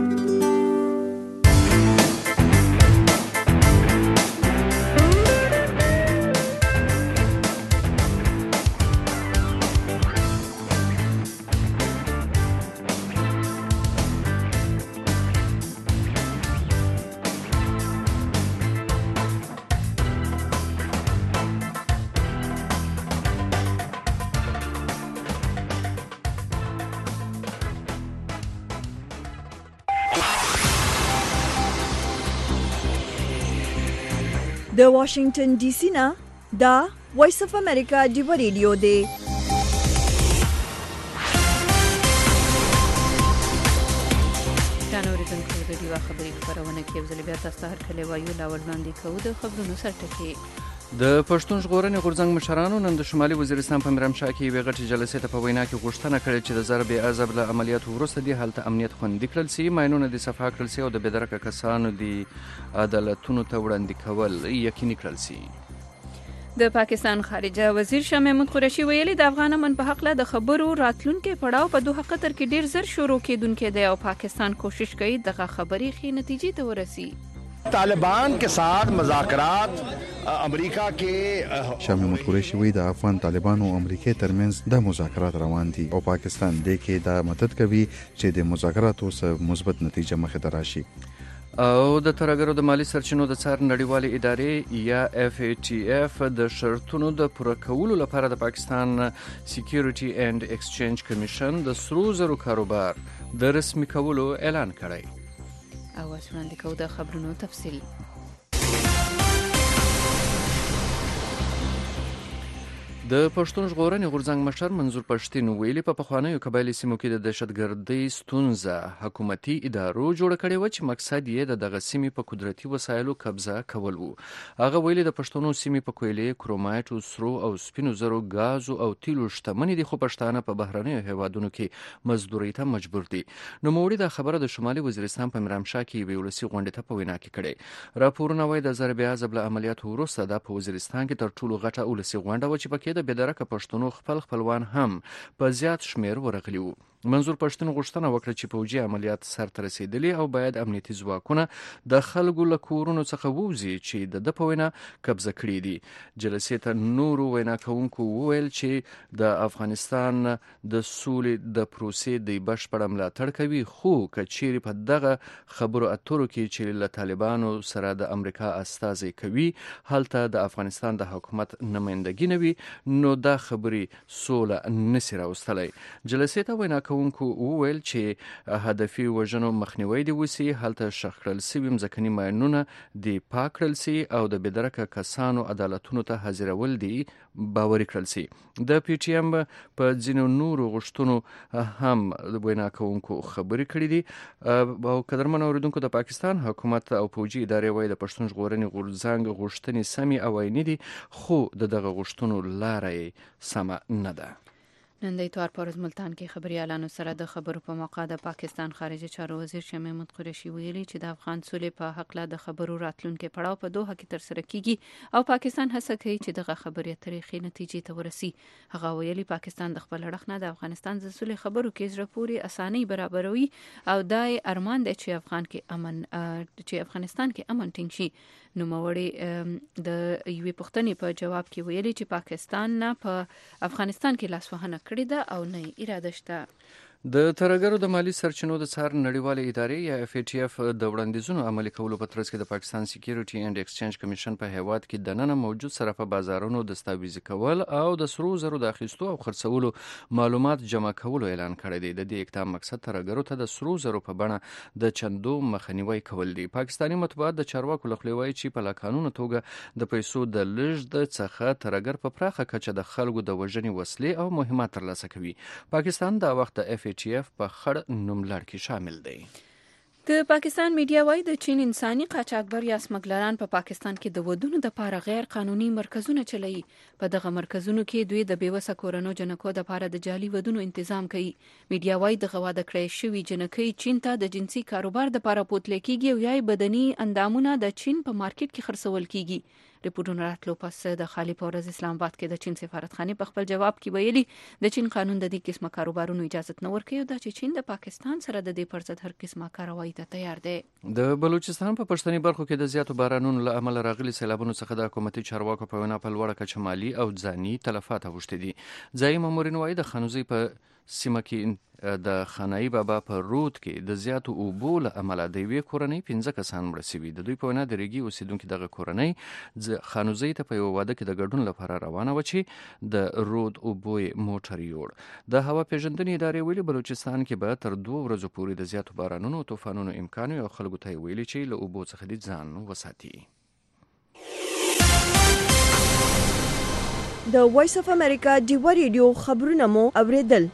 S1: د واشنگټن ډي سي نه دا وایس اف امریکا دی ریډیو دی.
S2: اوریدونکو د ډیوا خبري خبرونه کې یو ځل بیا تاسو ته هرکلی وایو. لاول وړاندې کوو د خبرونو سرټکي.
S3: د پښتون ژغورنې غورځنګ مشرانو نن د شمالي وزیرستان په میرمشا کې یوې غټې جلسې ته په وینا کې غوښتنه کړې چې د ضرب عذاب له عملیاتو وروسته دې هلته امنیت خوندي کړل سي، ماینونه دې صفا کړل سي او د بېدرکه کسانو دې عدالتونو ته وړاندې کول یقیني کړل سي.
S2: د پاکستان خارجه وزیر شاه محمود قریشي ویلي د افغان امن په حق له د خبرو راتلونکي پړاو په دوه قطر کې ډیر زر شروع کېدونکې دی او پاکستان کوشش کوي دغه خبرې ښې نتیجې ته ورسي.
S11: तालिबान के साथ मुज़ाकरात अमेरिका के
S5: شاه محمود قریشي وی د افغان طالبانو او امریکای ترمنځ د مذاکرات روان دي او پاکستان د کې د مدد کوي چې د مذاکراتو سره مثبت نتیجه مخې ته راشي.
S3: او د ترګرو د مالی سرچینو د څار نړیوالې ادارې یا اف ای ټی اف د شرطونو د پوره کولو لپاره د پاکستان سکیورټي اینڈ ایکسچینج کمیشن د سرو زرو کاروبار د رسمي کولو اعلان کړی.
S2: او وړاندې کوو د خبرونو تفصیل.
S3: د پښتون ژغورنې غورځنګ مشر منظور پښتين ویلي په پخوانیو قبایلی سیمو کې د دهشتګردۍ ستونزه حکومتي ادارو جوړ کړي و چې مقصد یې د دغه سیمې په قدرتي وسایلو قبضه کول وو. هغه ویلي د پښتونو سیمې په کویلې، کرومایټ، سرو او سپینو زرو، غازو او تیلو شتمنې دي، خو پښتانه په بهرنیو هیوادونو کې مزدوري ته مجبور دي. نو موړي د خبره د شمالي وزیرستان په میرمشا کې یوې ولسي غونډې ته په وینا کې کړې. راپورونه وايي د ضرب عذاب له عملیاتو وروسته دا په وزیرستان کې تر ټولو غټه ولسي غونډه و چې پکې د بېدرکه پښتنو خپل خپلوان هم په زیات شمیر ورغلي وو. منظور پښتون غوښتنه وکړه چې پوجي عملیات سرته رسیدلي او باید امنیتي ځواکونه د خلکو له کورونو څخه ووځي چې د ده په وینا قبضه کړي دي. جلسې ته نورو وینا کوونکو وویل چې د افغانستان د سولې د پروسې د بشپړ ملاتړ کوي، خو که چیرې په دغه خبرو اترو کې چې له طالبانو سره د امریکا استازي کوي هلته د افغانستان د حکومت نمائندګي نه وي نو دا خبرې سوله نسي راوستلی. جلسې ته وینا کوونکو وویل چې هدفي وژنو مخنیوي دې وسي، هلته ښخ کړل سوي مځکني ماینونه دې پاک کړل سي او د بېدرکه کسانو عدالتونو ته حاضرول دې باوري کړل سي. د پی ټي ایم په ځینو نورو غوښتنو هم وینا کوونکو خبرې کړې دي. او قدرمن اوریدونکو د پاکستان حکومت او پوجي ادارې وايي د پښتون ژغورنې غورځنګ غوښتنې سمې او عیني دي، خو د دغه غوښتنو لاره یې سمه نه ده.
S2: نن د اتوار په ورځ ملتان کې خبريالانو سره د خبرو په موقع د پاکستان خارجه چارو وزیر شاه محمود قریشي ویلي چې د افغان سولې په حق له د خبرو راتلونکي پړاو په دوه کې تر سره کیږي او پاکستان هڅه کوي چې دغه خبرې تاریخي نتیجې ته ورسي. هغه ویلي پاکستان د خپل اړخ نه د افغانستان د سولې خبرو کې زړه پورې اساني برابروي او دای ارمان دی چې افغان کې امن چې افغانستان کې امن ټینګ شي. نو موړي د یوې پښتنې په جواب کې ویلي چې پاکستان نه په افغانستان کې لاسوهنه کړې ده او نه اراده شته.
S3: د ترګرو د مالی سرچینو د څار نړیوالې ادارې یا اف ای ټی اف د وړاندیزونو عملي کولو په ترڅ کې د پاکستان سکیورټي اینڈ ایکسچینج کمیشن په هیواد کې د نن موجود صرافه بازارونو دستاویزي کول او د سرو زرو د اخیستو او خرڅولو معلومات جمع کولو اعلان کړی دی. د دې اقدام مقصد ترګرو ته د سرو زرو په بڼه د چندو مخنیوي کول دي. پاکستاني مطبوعات د چارواکو لخوا وایي چې په لاقانونه توګه د پیسو د لږد څخه ترګر په پراخه کچه د خلکو د وژنې وسلې او مهمات ترلاسه کوي. پاکستان دا وخت د اف ای ټی اف په خړ نوملړ کې شامل دی.
S2: د پاکستان میډیا وايي د چین انساني قاچاقبر یا سمګلران په پاکستان کې د ودونو د لپاره غیر قانوني مرکزونه چلوي. په دغه مرکزونو کې دوی د بیوسه کورونو جنکو د لپاره د جعلي ودونو تنظیم کوي. میډیا وايي د غواده کړې شوی جنکې چین ته د جنسي کاروبار د لپاره پوتل کېږي او یای بدني اندامونه د چین په مارکیټ کې خرڅول کېږي. ریپورتونه راتلو پس د خالی پورز اسلام آباد کې د چین سفارتخانه په خپل جواب کې ویلي د چین قانون د دې قسمه کاروبارونو اجازه نه ورکوي د چین د پاکستان سره د دې پرځد هر قسمه کاروایی ته تیار دی.
S3: د بلوچستان په پښتني برخو کې د زیاتو بارانونو له امله راغلي سیلابونو څخه د حکومتي چارواکو په وینا په لوړه کچه مالي او ځاني تلفات اوښتي دي. ځایي مامورین وايي د خانوزي په سیمه کې د خانای بابا په رود کې د زیاتو اوبو له امله د یوې کورنۍ پنځه کسان مړه شوي. د دوی په وینا د ریګي اوسیدونکو دغه کورنۍ خانوزي ته په یو واده کې د ګډون لپاره روانه و چې د رود اوبو موټر یوړ. د هوا پیژندنې ادارې ویلي بلوچستان کې به تر دوه ورځې پورې د زیاتو بارانونو او طوفانونو امکان وي او خلکو ته ویلي چې له اوبو څخه دې ځان وساتي.
S1: د وایس اف امریکا ډیوا ریډیو خبرونه مو اوریدل.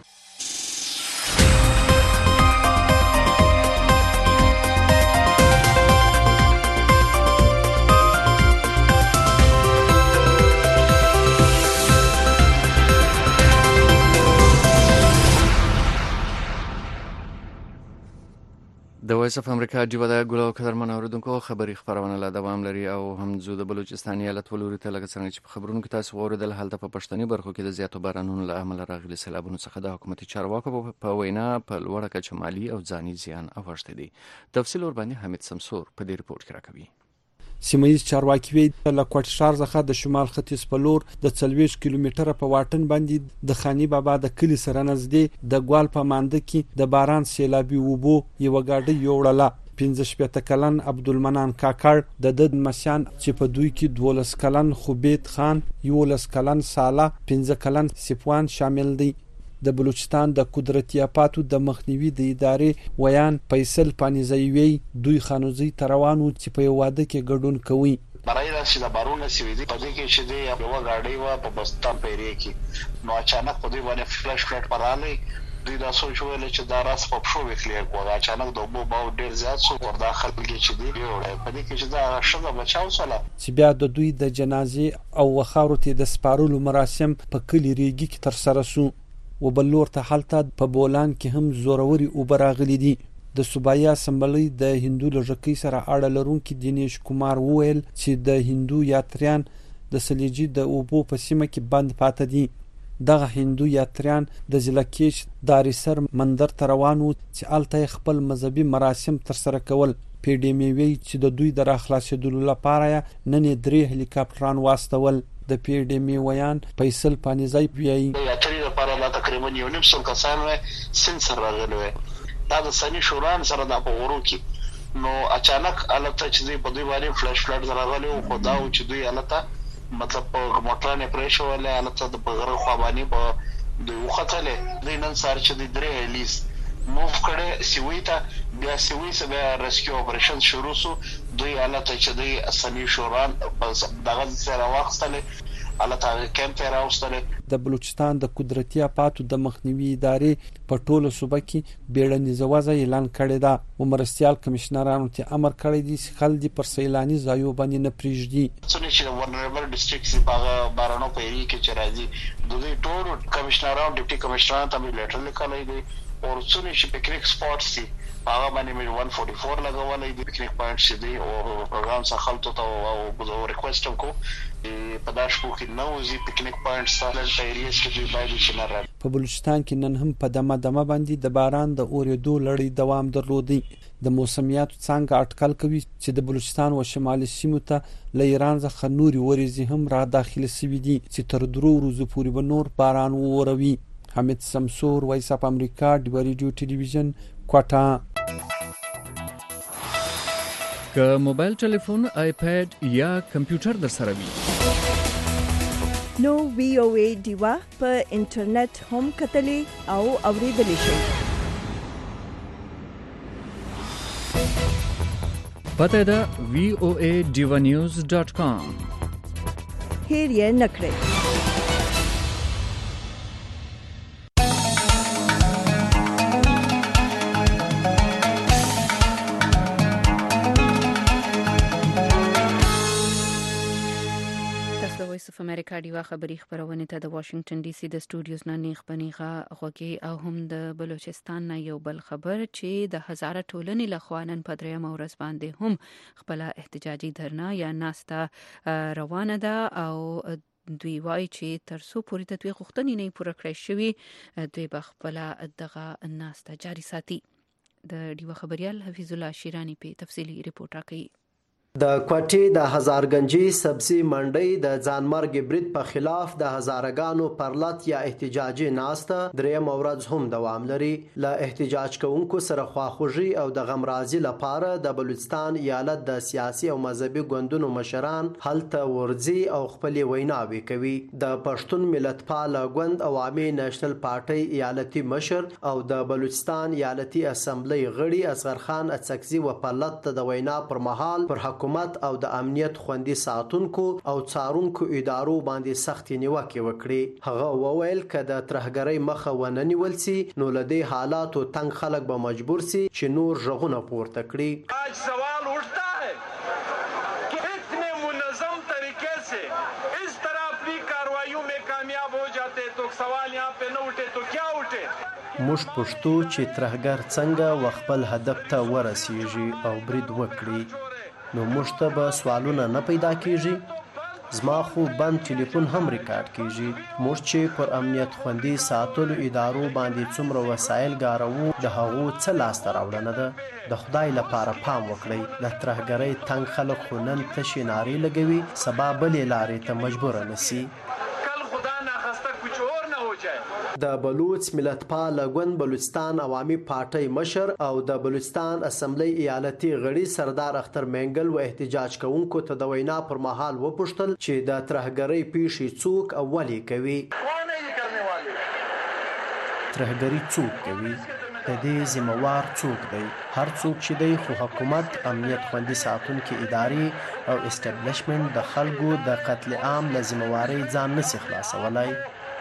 S3: د وایس اف امریکا ډیوا د ګلو قدرمن اوریدونکو خبري خبرونه لا دوام لري او هم زو د بلوچستان ایالت ولوري ته لکه څنګه چې په خبرونو کې تاسو اوریدل هلته په پښتني برخو کې د زیاتو بارانونو له امله راغلي سیلابونو څخه د حکومتي چارواکو په وینا په لوړه کچه مالي او ځاني زیان اوښتي دي. تفصیل ور باندې حمید سمسور په دې ریپورت کې راکوي.
S6: سیمایي چارواکي وی له کوټ شهر څخه د شمال ختیځ په لور د څلوېښت کیلومتره په واټن باندې د خانی بابا د کلی سره نږدې د ګوال په مانده کې د باران سیلابي وبو یو غاډي یوړله. پنځه شپېته کلن عبدالمنان کاکړ د د مسیان چې په دوی کې دولس کلن خوبیت خان یولس کلن ساله پنځه کلن سپوان شامل دي. د بلوچستان د قدرتي آفاتو د مخنیوي د ادارې ویان فیصل پانیزیوی دوی خانوزي تروانو چې په واده کې ګډون کوي.
S4: برای راشي د بارونه سوي دي په دې کې چې د یو غاډي وا په بستان پیری کې نو اچانک په دې باندې فلش فلټ پرالي دوی دا سوچ ویل چې دا راس په شو وکړي کو اچانک د وبو باو ډیر زیات شو ور داخل کې چې دی وړي په دې کې چې دا شګه بچاو سره
S6: چې بیا د دوی د جنازې او وخاورو ته د سپارلو مراسم په کلی ریګي کې تر سره شو. وبلور ته حالت په بولان کې هم زوروري او براغلي دي. د صوبایا اسمبلی د هندو لږکۍ سره اړه لرونکي دینیش کومار وویل چې د هندو یاتریان د سلیجي د اوبو په سیمه کې بند پاتې دي. دغه هندو یاتریان د ځلکیش داریسر مندر ته روانو چې الته خپل مذهبي مراسم تر سره کول. پی ډی ام وی چې د دوی د راخلاصېدلو لپاره نن درې هلیکاپټران واستول. د پی ډی ام ویان فیصل پانیزای ویایي
S4: یاتری لپاره لا تقریبا یو نیم سل کسان و سنسر راغلی دا د سنی شوران سره د پورو کې نو اچانک الته چې په دوی باندې فلش فلډ راغلی او خدا او چې دوی الته مطلب په موټرانه پرېښو ولې الته د بغیر خو باندې په دوی وختلې د نن سار چې د درې لیس موف کړي سیوی ته بیا سیوی سره ریسکیو اپریشن شروع سو دوی الته چې دوی سنی شوران دغه سره واخستل الته کیمپ راوستل.
S6: د بلوچستان د قدرتي آفاتو د مخنیوي ادارې په ټوله صوبه کې بیړني ځوازه اعلان کړی دا. ومرستيال کمشنرانو ته امر کړی دی چې خلک پر سیلاني ځایو باندې نه پریږدي.
S4: څنګه چې ورنربل ډیسټریکټ په بارانو په ایري کې چې راځي د دوی ټول کمشنرانو ډیپټي کمشنرانو ته لیټر لیکلی دی او څنګه چې پکنیک سپاټ سي هغه باندې مې one forty-four لګولې د پکنیک پوینټ سي دی او پروګرام څخه خلکو ته او ریکوست وکړو په داشبو کې نو زی پکنیک پوینټ سره په ایریاس کې دوی باید شنه را.
S6: په بلوچستان کې نن هم په دمه دمه باندې د باران د اورېدو لړۍ دوام درلودي. د موسمیاتو څنګه اټکل کوي چې د بلوچستان او شمالي سیمو ته له ایران څخه نوري ورېځې هم را داخله شوي دي چې تر درو ورځې پورې به نور باران ووروي. حمید سمسور وایس اف امریکا ډیوا ریډیو ټلویزیون کوټه.
S3: که موبایل ټلیفون آیپاد یا کمپیوټر در سره وي
S1: نو وی او ای ډیوا په انټرنیټ هم کتلې او اوریدلې شئ.
S3: پته ده وی او ای ډیوا نیوز ډاٹ کام.
S1: هیر یې نکړئ.
S2: وایس اف امریکا دی خبري خبرونه ته د واشنگټن ډي سي د سټوډیوز نه نیغ بنیغه غوږی او هم د بلوچستان نه یو بل خبر چې د هزاره ټولنې لخوانن په دریم ورځ باندې هم خپل احتجاجي دھرنا یا ناسته روانه ده او دوی وایي چې تر څو پورې تطبیق غوښتنې نه پوره کړی شوی دوی به خپل دغه ناسته جاري ساتي. د ډیوه خبريال حفیظ الله شیرانی په تفصیلی ریپورت راکړي.
S16: د کوټې د هزارګنجي سبزی منډي د ځانمرګ برید په خلاف د هزارګانو پرلط یا احتجاجي ناسته دریم ورځ هم دوام لري. له احتجاج کوونکو سره خواخوږي او د غمرازي لپاره د بلوچستان ایالت د سیاسي او مذهبي ګوندونو مشران هلته ورځي او خپل ویناوي کوي. د پښتون ملتپال ګوند عوامي نېشنل پارټي ایالتي مشر او د بلوچستان ایالتي اسمبلی غړي اصغر خان اڅکزي و پرلط د وینا پر مهال پر حکومت او د امنیت خوندي ساتونکو او څارونکو ادارو باندې سخت نیوکه وکړي. هغه وویل ک د ترهګرۍ مخه ونه نیول سي نو لدی حالات او تنگ خلک به مجبور سي چې نور ژغونه پورته کړي.
S17: آج سوال اٹھتا ہے کہ اتنے منظم طریقے سے اس طرح اپنی کارروائیوں میں کامیاب ہو جاتے تو سوال یہاں پہ نہ اٹھے تو کیا اٹھے.
S16: موږ پښتو چې ترهګر څنګه وخپل هدف ته ورسیږي او برید وکړي نو موږ ته به سوالونه نه پیدا کیږي. زما خو بند ټلیفون هم ریکارډ کیږي. موږ چې پر امنیت خوندي ساتلو ادارو باندې څومره وسایل ګارو د هغو څه لاسته راوړنه ده. د خدای لپاره پام وکړئ. د ترهګرۍ تنګ خلک خو نن تشې نارې لګوي سبا بلې لارې ته مجبوره نسی. د بلوچ ملتپال ګوند بلوچستان عوامي پارټي مشر او د بلوچستان اسمبلی ایالتي غړي سردار اختر منګل و احتجاج کوونکو ته د وینا پر مهال وپوښتل چې د ترهګرۍ پیښې څوک او ولې کوي. ترهګرۍ څوک کوي؟ د دې ذمہوار څوک دی؟ هر څوک چې دی خو حکومت امنیت خوندي ساتونکي ادارې او اسټابلیشمنت د خلکو د قتل عام له ذمہوارۍ ځان نشي خلاصولای.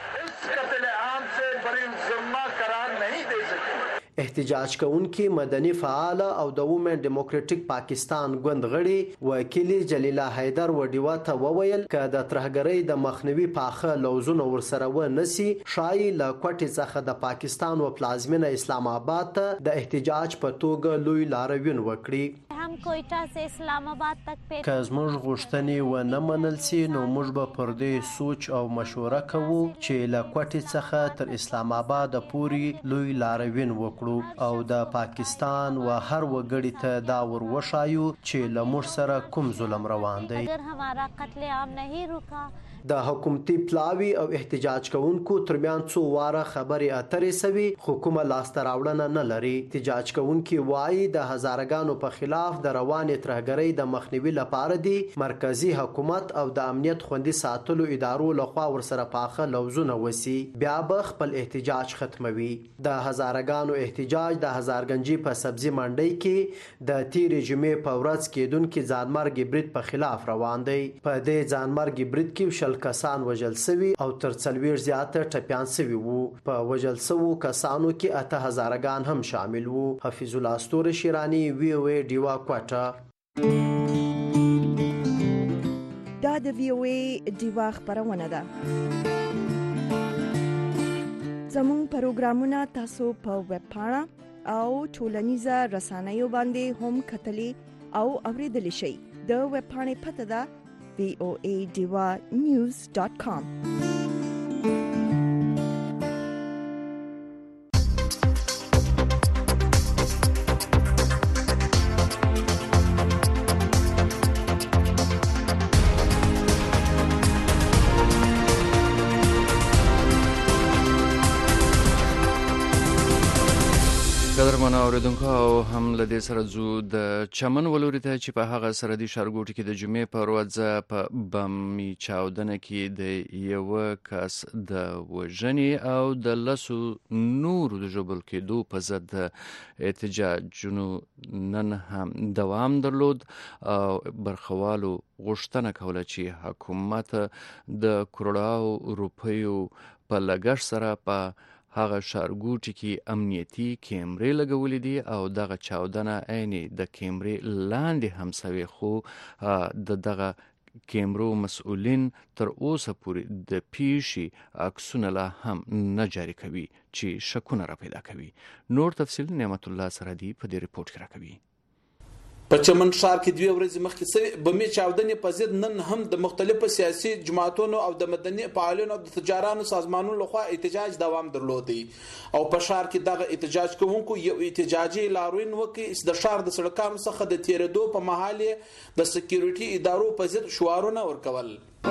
S16: احتجاج کوونکي مدني فعال او د وومن ډیموکراټیک پاکستان ګوند غړي وکیل جلیلا حیدر وډیوا ته وویل ک د ترهګرۍ د مخنیوي پاخه لوزونه ورسره و نسی شای له کوټې څخه د پاکستان او پلازمینه اسلام آباد ته د احتجاج په توګه لوی لاروین وکړي.
S18: هم کوئټه سے اسلام آباد تک په
S16: که زموږ غوښتنې و نه منل سي نو موږ به پر دې سوچ او مشوره کوو چې له کوټې څخه تر اسلام آباد پورې لوی لاروین وکړو او د پاکستان و هر وګړي ته دا ور وښایو چې له موږ سره کوم ظلم روان دی.
S18: اگر ہمارا قتل عام نہیں رکا
S16: د حکومتي پلاوي او احتجاج کوونکو ترمیان څو واره خبرې اترې سوي خو کومه لاسته راوړنه نه لري. احتجاج کوونکي وایي د هزارګانو په خلاف د روانې ترهګرۍ د مخنیوي لپاره دی مرکزی حکومت او د امنیت خوندي ساتلو ادارو لخوا ورسره پاخه لوزونه وسی بیا به خپل احتجاج ختموي. د هزارګانو احتجاج د هزارګنجي په سبزی منډي کې د تیرې جمعې په ورځ کېدونکي ځانمرګي برید په خلاف روان دی. په دې ځانمرګي برید کې شل کسان وژل سوي او تر څلوېښت زیاته ټپیان سوي وو. په وژل سوو کسانو کې اته هزارګان هم شامل وو. حفیظ الله ستوره شیرانی وی او ای ډیوا کوټه.
S1: دا د وی او ای ډیوا خبرونه ده. زموږ پروګرامونه تاسو په ویب پاڼه او ټولنیزه رسنیو باندې هم کتلی او اوریدلی شئ. د ویب پاڼې پته ده v o a diva news dot com.
S3: قدرمن اوریدونکو او هم له دې سره زو د چمن ولوري ته چې په هغه سرحدي ښارګوټي کې د جمعې په ورځ په بمي چاودنه کې د یو کس د وژنې او د لسو نورو د ژوبل کېدو په ضد احتجاجونو نن هم دوام درلود او برخوالو غوښتنه کوله چې حکومت د کروڑاو روپیو په لګښت سره په هغه ښارګوټي کې امنیتي کیمرې لګولې دي او دغه چاودنه عیني د کیمرې لاندې هم سوي خو د دغه کیمرو مسؤلین تر اوسه پورې د پیښې عکسونه لا هم نه جاري کوي چې شکونه را پیدا کوي. نور تفصیل نعمت الله سرحدي په دې ریپورت کې راکوي.
S19: په چمن ښار کې دوه ورځې مخکې سوي بمي چاودنې په ضد نن هم د مختلفو سیاسي جماعتونو او د مدني فعالانو او د تجارانو سازمانونو لخوا احتجاج دوام درلودي او په ښار کې دغه احتجاج کوونکو یو احتجاجي لاروین وکړي د ښار د سړکانو څخه د تیرېدو په مهال د سکیورټي ادارو په ضد شعارونه ورکول.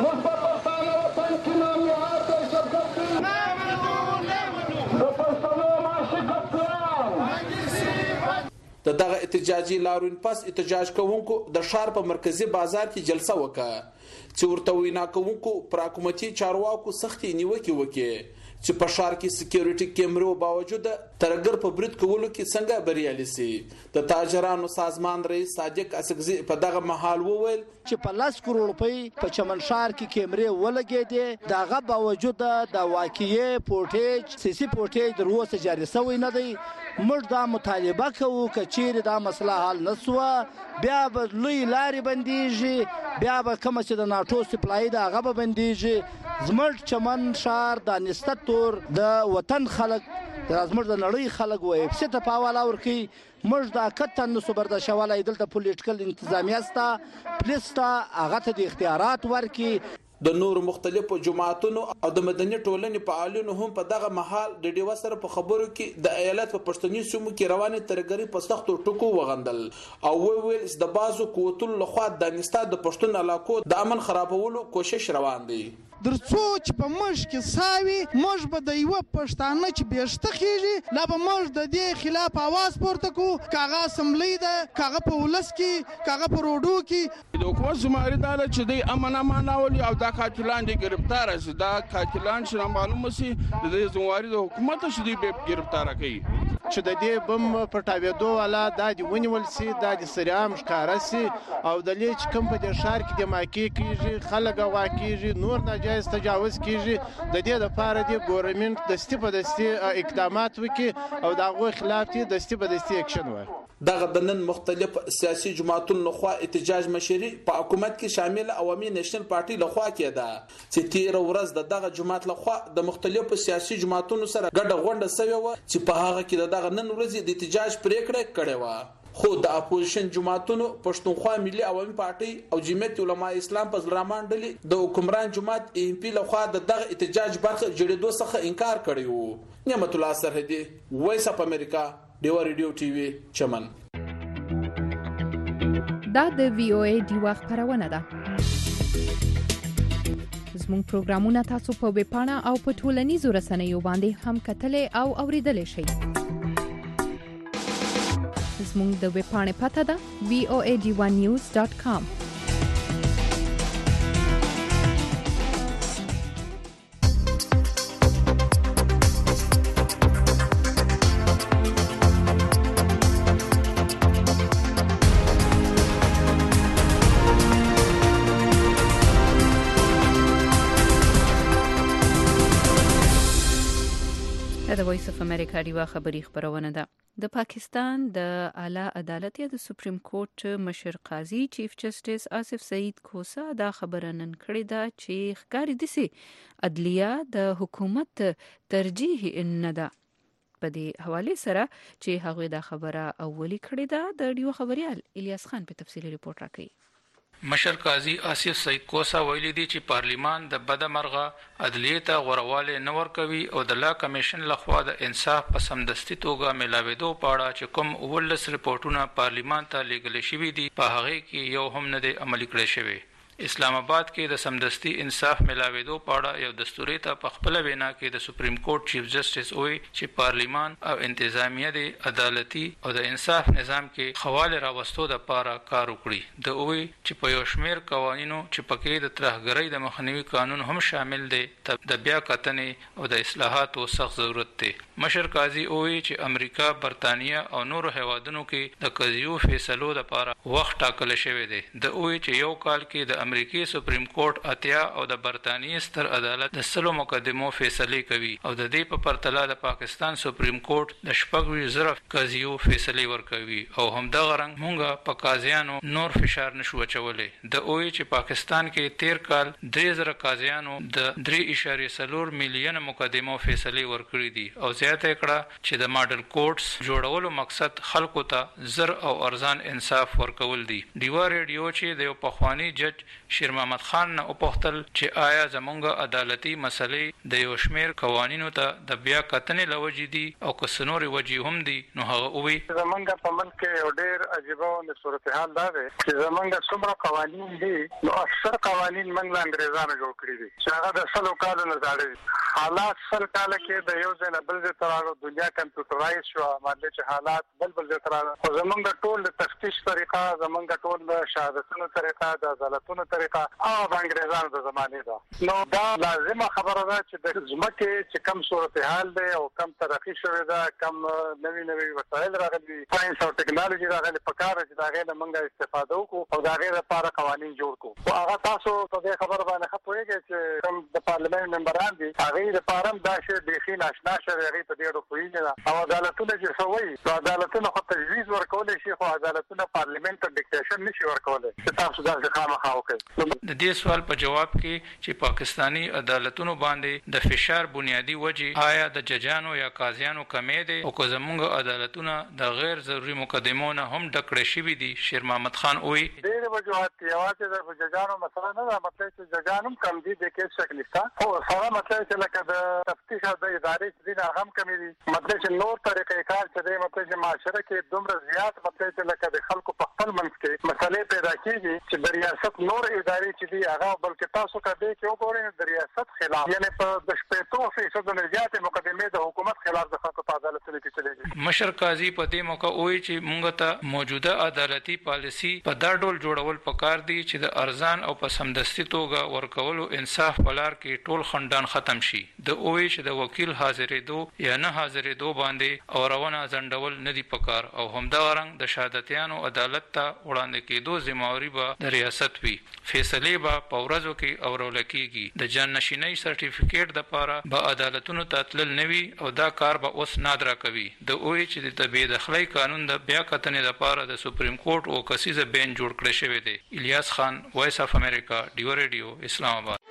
S19: د دغه احتجاجي لاروین پس احتجاج کوونکو د ښار په مرکزی بازار کې جلسه وکړه چې ورته وینا کوونکو پر حکومتي چارواکو سختي نیوکې وکړي چې په ښار کې سکیورټي کیمرو باوجود ترګر په برید کولو کې څنګه بریالي سي. د تاجرانو سازمان رئیس صادق اسقزي په دغه محل وویل
S20: چې په لاس کروڑ روپۍ په چمن ښار کې کیمرې ولګېدې، دغه باوجود د واقعي فوټیج سیسي فوټیج د روسه جاري شوی نه دی. موږ دا مطالبه کوو چې چیرې دا مسله حل نسوه بیا به لوی لارې بندیږي، بیا به کوم چې د ناټو سپلای دا هغه به بندیږي. زموږ چمن ښار د نستتور د وطن خلک د زموږ د نړۍ خلک وایي په ته پاواله ورکی موږ دا کتن نسو برداشتولای دلته پولیټیکل انتظامیه ستا پولیس ته هغه ته د اختیارات ورکی.
S19: د نور مختلفو جماعتونو او د مدني ټولنې فعالینو هم په دغه محل د ډیوه سره په خبرو کې د ایالت په پښتني سیمو کې روانې ترګری په سختو ټکو وغندل او ویل د بازو قوتونو لخوا د افغانستان د پښتون علاقو د امن خرابولو کوشش روان دی.
S21: درڅو چې په مش کې ساوي موږ به د یو پښتانه چې بیشته خېږي لا به موږ د دې خلاف आवाज پورته کو کاغه اسمبلی ده کاغه په ولس کې کاغه په روډو کې
S22: د حکومت زماري دا چې د امن امان اولي او دا قاتلان دي گرفتار شي دا قاتلان چې معلومه سي د دې زمواري د حکومت چې دی به گرفتار کوي
S23: چې د دې بم پټاوېدو والا د دې ونیول سي د سریام ښکارا سي او د لیچ کم په د شهر کې د ماکی کیږي خلک واکیږي نور ناجایز تجاوز کیږي. د دې لپاره د ګورنمنت د استفادهستي اقدامات وکړي او د هغه خلاف د استفادهستي اکشن وکړي.
S19: دغه د نن مختلف سیاسي جماعتونو لخوا احتجاج مشري په حکومت کې شامل عوامي نېشنل پارټي لخوا کېده چې تیر ورځ د دغه جماعت لخوا د مختلفو سیاسي جماعتونو سره ګډه غونډه شوې و چې په هغه کې دغه نن ورځ د احتجاج پریکړه کړې و. خو د اپوزیشن جماعتونو پښتونخوا ملي عوامي پارټي او جمعیت علماء اسلام په ځلرامان ډلې د حکمران جماعت ایم پی لخوا د دغه احتجاج برخه جوړېدو څخه انکار کړی و. نعمت الله سرحدي وایس اف امریکا ډیو ریډیو ټي وي چمن.
S9: دا د وی او ای دی وخت خبرونه ده. زموږ پروګرامونه تاسو په ویب پاڼه او په ټولنیزو رسنیو باندې هم کتلای او اوریدلای شئ. زموږ د ویب پاڼې پته ده وی او ای ډي ون نیوز ډاټ کام.
S2: د وایس اف امریکا ډیوا خبری خبرونه ده. د پاکستان د اعلی عدالت یا د سپریم کورټ مشر قاضي چیف جسټس آصف سعید کوسا دا خبره نن کړې ده چې ښکاري دي سي عدلیه د حکومت ترجیح نه ده. په دې حواله سره چې هغه دا خبره اولی کړې ده د ډیو خبريال الیاس خان په تفصیلی ریپورت راکړي.
S24: مشر قاضي آصف سعید کوسا ویلي دي چې پارلیمان د بده مرغه عدلیه ته غورواله نه ورکوي او د لا کمیشن لخوا د انصاف په سمدستي توګه ملاوېدو پاړه چې کوم اولس ریپورتونه پارلیمان ته لیږل شوي دي په هغه کې یو هم نه دی عملي کړی شوی. اسلام آباد کې د سمدستي انصاف ملاوېدو پاړه یو دستوري ته په خپل وینا کې د سپریم کورټ چیف جسټس وی چې پارلیمان او انتظامیه د عدالتي او د انصاف نظام کې خواله راوستو د پاره کار وکړي. د وی چې په یو شمیر قوانینو چې پکې د ترهګرۍ د مخنیوي قانون هم شامل دي د بیا کتنې او د اصلاحاتو سخت ضرورت دی. مشر قاضي وایي چې امریکا، برتانیا او نورو هیوادونو کې د قضیو فیصلو لپاره وخت ټاکل شوی دی. د وایي چې یو کال کې د امریکای سپریم کورټ اتیا او د برتانیې ستر عدالت د سلو مقدمو فیصلې کوي او د دې په پرتله د پاکستان سپریم کورټ د شپږ زره قضیو فیصلې ورکوي او همدغه رنګ مونږه په قاضیانو نور فشار نشو اچولی. د وایي چې پاکستان کې تیر کال درې زره قاضیانو د درې اشاریه څلور میلیونه مقدمو فیصلې ورکړي دي او زیاته کړه چې د ماډل کورټس جوړولو مقصد خلکو ته زر او ارزان انصاف ورکول دي. ډیوا ریډیو چې د یو پخوانی جج شیر محمد خان نه وپوښتل چې آیا زمونږ عدالتي مسلې د یو شمیر قوانینو ته د بیا کتنې لوجې دي او که څنورې وجې هم دي، نو هغه وویل
S7: زمونږ په ملک کې یو ډېر عجیبه صورتحال دا دی چې زمونږ څومره قوانین دي، نو اکثر قوانین موږ له انګریزانو جوړ کړي دي چې هغه د سلو کالو نه زاړه دي. حالات سل کاله کې د یو ځای نه بل ځای ته راغلو، دنیا کمپیوټرایز شوه، مانډې چې حالات بل بل ځای ته راغلل. خو زمونږ ټول د تفتیش طریقه، زمونږ ټول د شهادتونو طریقه، د عدالتونو طریقه هغه د انګریزانو د زمانې ده. نو دا لازمه خبره ده چې د ځمکې چې کم صورتحال دی او کم ترقي شوې ده، کم نوي نوي وسایل راغلي، ساینس او ټکنالوژي راغلي، په کار چې د هغې نه موږ استفاده وکړو او د هغې لپاره قوانین جوړ کړو. خو هغه تاسو په دې خبره باندې ښه پوهېږئ چې کوم د پارلمان ممبران دي هغې لپاره هم دا شی بیخي ناشنا شی دی، هغې په دې اړه پوهېږي نه. او عدالتونه چې څه وایي، نو عدالتونه خو تجویز ورکولی شي، خو عدالتونه پارلمان ته ډکټیشن نشي ورکولی چې تاسو داسې خامخا وکړئ.
S24: د دې سوال په جواب کې چې پاکستانی عدالتونو باندې د فشار بنیادی وجې آیا د ججانو یا قاضیانو کمې دی او که زمونږ عدالتونه د غیر ضروري مقدمو نه هم ډک کړی شوي دي؟ شیر محمد خان وایي
S7: ډېرې وجوهات دي. یوازې د ججانو مسله نه ده، مطلب چې ججان هم کم دي، د کیس شک نشته. خو سره مطلب چې لکه د تفتیش او د ادارې چې دي هغه هم کمې دي. مطلب چې نور طریقې کار چې دی، مطلب چې معاشره کې دومره زیات مطلب چې لکه د خلکو په خپل منځ کې مسلې پیدا کېږي چې د ریاست نور ادارې چې دي هغه، بلکې تاسو که دې کې وګورئ د ریاست خلاف، یعنې په د شپېتو فیصدو نه زیاتې مقدمې د حکومت خلاف د خلکو په عدالتونو کې چلېږي.
S24: مشر قاضي په دې موقع وایي چې موږ ته موجوده عدالتي پالیسي په دا ډول جوړول پکار دي چې د ارزان او په سمدستي توګه ورکولو انصاف په لار کې ټول خنډان ختم شي. د وایي چې د وکیل حاضرېدو یا نه حاضرېدو باندې اورونه ځنډول نه دي پکار او همدغه رنګ د شهادتیانو عدالت ته وړاندې کېدو ذمہواري به د ریاست وي. فیصلې به په ورځو کې اورول کېږي. د جانشینۍ سرټیفیکیټ دپاره به عدالتونو ته تلل نه وي او دا کار به اوس نادره کوي. د وایي چې د بې دخلۍ قانون د بیا کتنې دپاره د سپریم کورټ او کسیزه بینچ جوړ کړی شوی دی. الیاس خان، وایس اف امریکا، ډیو ریډیو، اسلام آباد.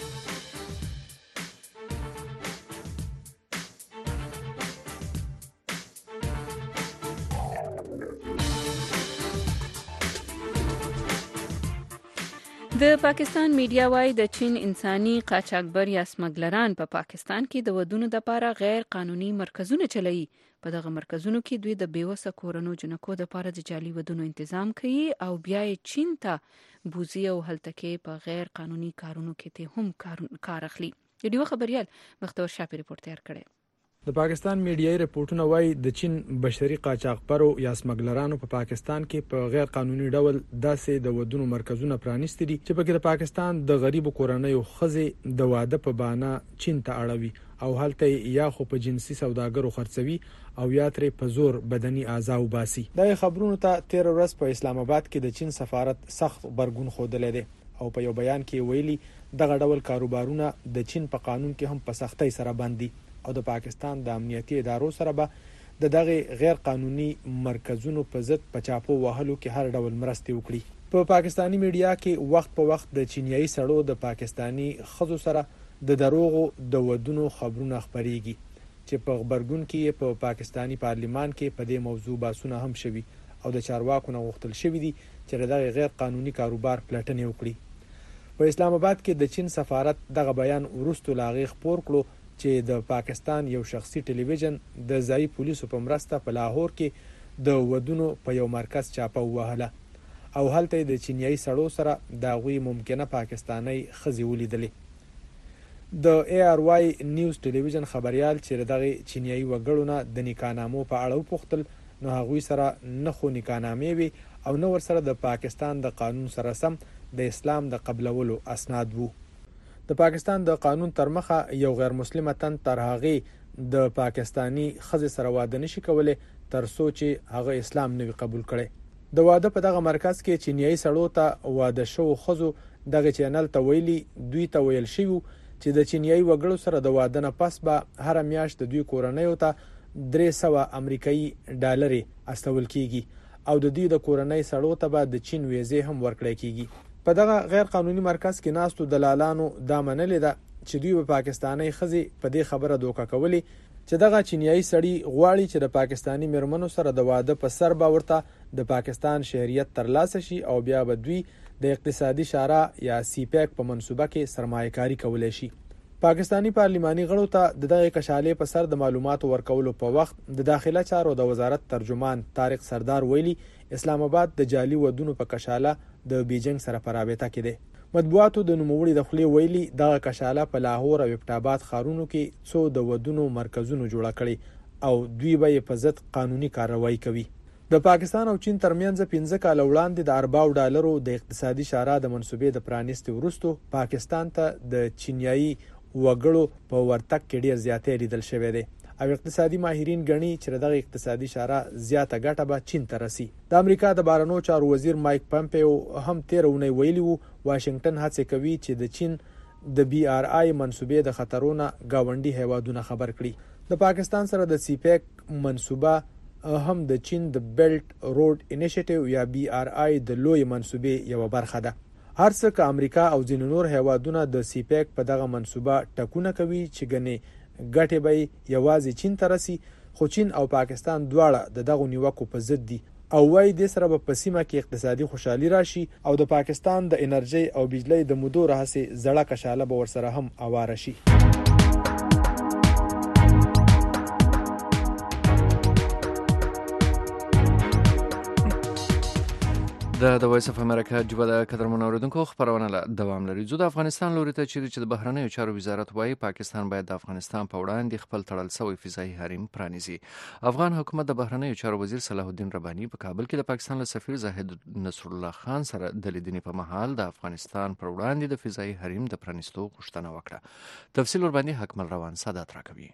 S2: د پاکستان میډیا وايي د چین انساني قاچاقبر یا سمګلران په پا پاکستان کې د ودونو لپاره غیر قانوني مرکزونه چلوي. په دغه مرکزونو کې دوی د بیوسه کورونو جنکو لپاره د جعلي ودونو تنظیم کوي او بیا یې چین ته بوزي او هلته کې په غیر قانوني کارونو کې ته هم کار اخلي. یو خبريال مختور شاپی ریپورت تیار کړی.
S8: د پاکستان میډیای رپورټونه وايي د چین بشري قاچاقبرو یا سمګلرانو په پا پاکستان کې په غیر قانوني ډول داسې د ودونو مرکزونه پرانیستي دي چې په پاکستان د غریبو کورنیو خزې د واده په بهانه چین ته اړوي او هلته یا خو په جنسي سوداګرو خرڅوي او یا ترې په زور بدني اعضاء وباسي. دا خبرونه ته تیر ورځ په اسلام آباد کې د چین سفارت سخت برګون خوده دی او په یو بیان کې ویلي دغه ډول کاروبارونه د چین په قانون کې هم په سختۍ سره بندي او د پاکستان د امنیتي ادارو سره به د دغه غیر قانوني مرکزونو په ضد پچاپو وهلو کې هر ډول مرستې وکړي. په پا پاکستانی میډیا کې وخت په وخت د چینیایي سړو د پاکستانی خزو سره د دروغو د ودونو خبرونه خبريږي چې په خبرګون کې په پا پاکستانی پارلیمان کې په دې موضوع باسونه هم شوي او د چارواکو نه غوښتل شوی دي چې دغه غیر قانوني کاروبار پلټنې وکړي. په اسلام آباد کې د چین سفارت دغه بیان ورستو لاغي خبر کړو چې د پاکستان یو شخصي ټلویزیون د ځای پولیسو په مرسته په لاهور کې د ودونو په یو مرکز چاپه وهله او هلته د چینیایي سړو سره د غوي ممکنه پاکستانی خزي ولیدلې. د ای آر واي نیوز ټلویزیون خبريال چې دغه چینیایي وګړو د نکاحنامو په اړه وپوښتل نو هغوی سره نه خو نکاحنامې وي او نو ور سره د پاکستان د قانون سره سم د اسلام د قبلولو اسناد وو. د پاکستان د قانون تر مخه یو غیر مسلمه تن تر هغه د پاکستانی خزې سره واده نشي کولای تر څو چې هغه اسلام نه قبول کړي. د واده په دغه مرکز کې چینیایي سړو ته واده شو خزو دغه چینل ته ویلي دوی ته ویل شي چې د چینیایي وګړو سره د واده نه پس به هر میاشت د دوی کورنۍ ته درې سوه امریکایي ډالرې استول کیږي او د دوی د کورنۍ سړو ته به د چین ویزې هم ورکړی کیږي. په دغه غیر قانوني مرکز کې ناستو دلالانو دا منلې ده چې دوی په پاکستاني خزې په دې خبره دوکه کولی چې دغه چینیایي سړی غواړي چې د پاکستانی میرمنو سره د واده په سر به ورته د پاکستان شهریت ترلاسه شي او بیا به دوی د اقتصادي شورا یا سی پیک په منصوبه کې سرمایه‌کاري کولای شي. پاکستانی پارلماني غړو ته د دغه کشالې په سر د معلوماتو ورکولو په وخت د داخله چارو د وزارت ترجمان طارق سردار ویلي اسلام آباد د جعلي ودونو په کشاله د بیجنګ سره په رابطه کې دی. مطبوعاتو د نوموړي د خولې ویلي دغه کشاله په لاهور او ابټاباد ښارونو کې څو د ودونو مرکزونو جوړ کړي او دوی به په ضد قانوني کاروایی کوي. د پاکستان او چین ترمنځ پنځه کال وړاندې د ارباو ډالرو د اقتصادي شورا د منصوبې د پرانیستي وروسته پاکستان ته د چینیایي وګړو په ورتګ کې ډیر زیاتې لیدل شوې ده او اقتصادي ماهرین ګڼي چې دغه اقتصادي شورا زیاته ګټه به چین ته رسي. د امریکا د بهرنیو چارو وزیر مایک پمپیو هم تیر اونۍ ویلي وو واشنگټن هڅه کوي چې د چین د بي آر آی منصوبې د خطرونو گاونډي هیوادونه خبر کړي. د پاکستان سره د سی پیک منصوبه هم د چین د بیلټ روډ انیشیټیو یا بي آر آی د لوی منصوبې یو برخه ده. هر څه که امریکا او ځینې نور هیوادونه د سی پیک په دغه منصوبه ټکونه کوي چې ګنې ګټې به یوازې چین ته رسي خو چین او پاکستان دواړه د دغو نیوکو په ضد دي او وايي د سره په سیمه کې اقتصادي خوشحالي راشي او د پاکستان د انرژي او بجلی د مودو راهسي زړه کشاله به ورسره هم اواره شي.
S3: د د وایس اف امریکا جوبه د قدرمن اوریدونکو خبرونه له دوام لري. زه د افغانستان لوري ته چیرې چې د بهرنیو چارو وزارت وايي پاکستان باید د افغانستان په وړاندې خپل تړل شوی فضایي حریم پرانیزي. افغان حکومت د بهرنیو چارو وزیر صلاح الدین رباني په کابل کې د پاکستان له سفیر زاهد نصر الله خان سره د لیدنې په مهال د افغانستان پر وړاندې د فضایي حریم د پرانیستو غوښتنه وکړه. تفصیل ورباندې حکمل روان سادات راکوي.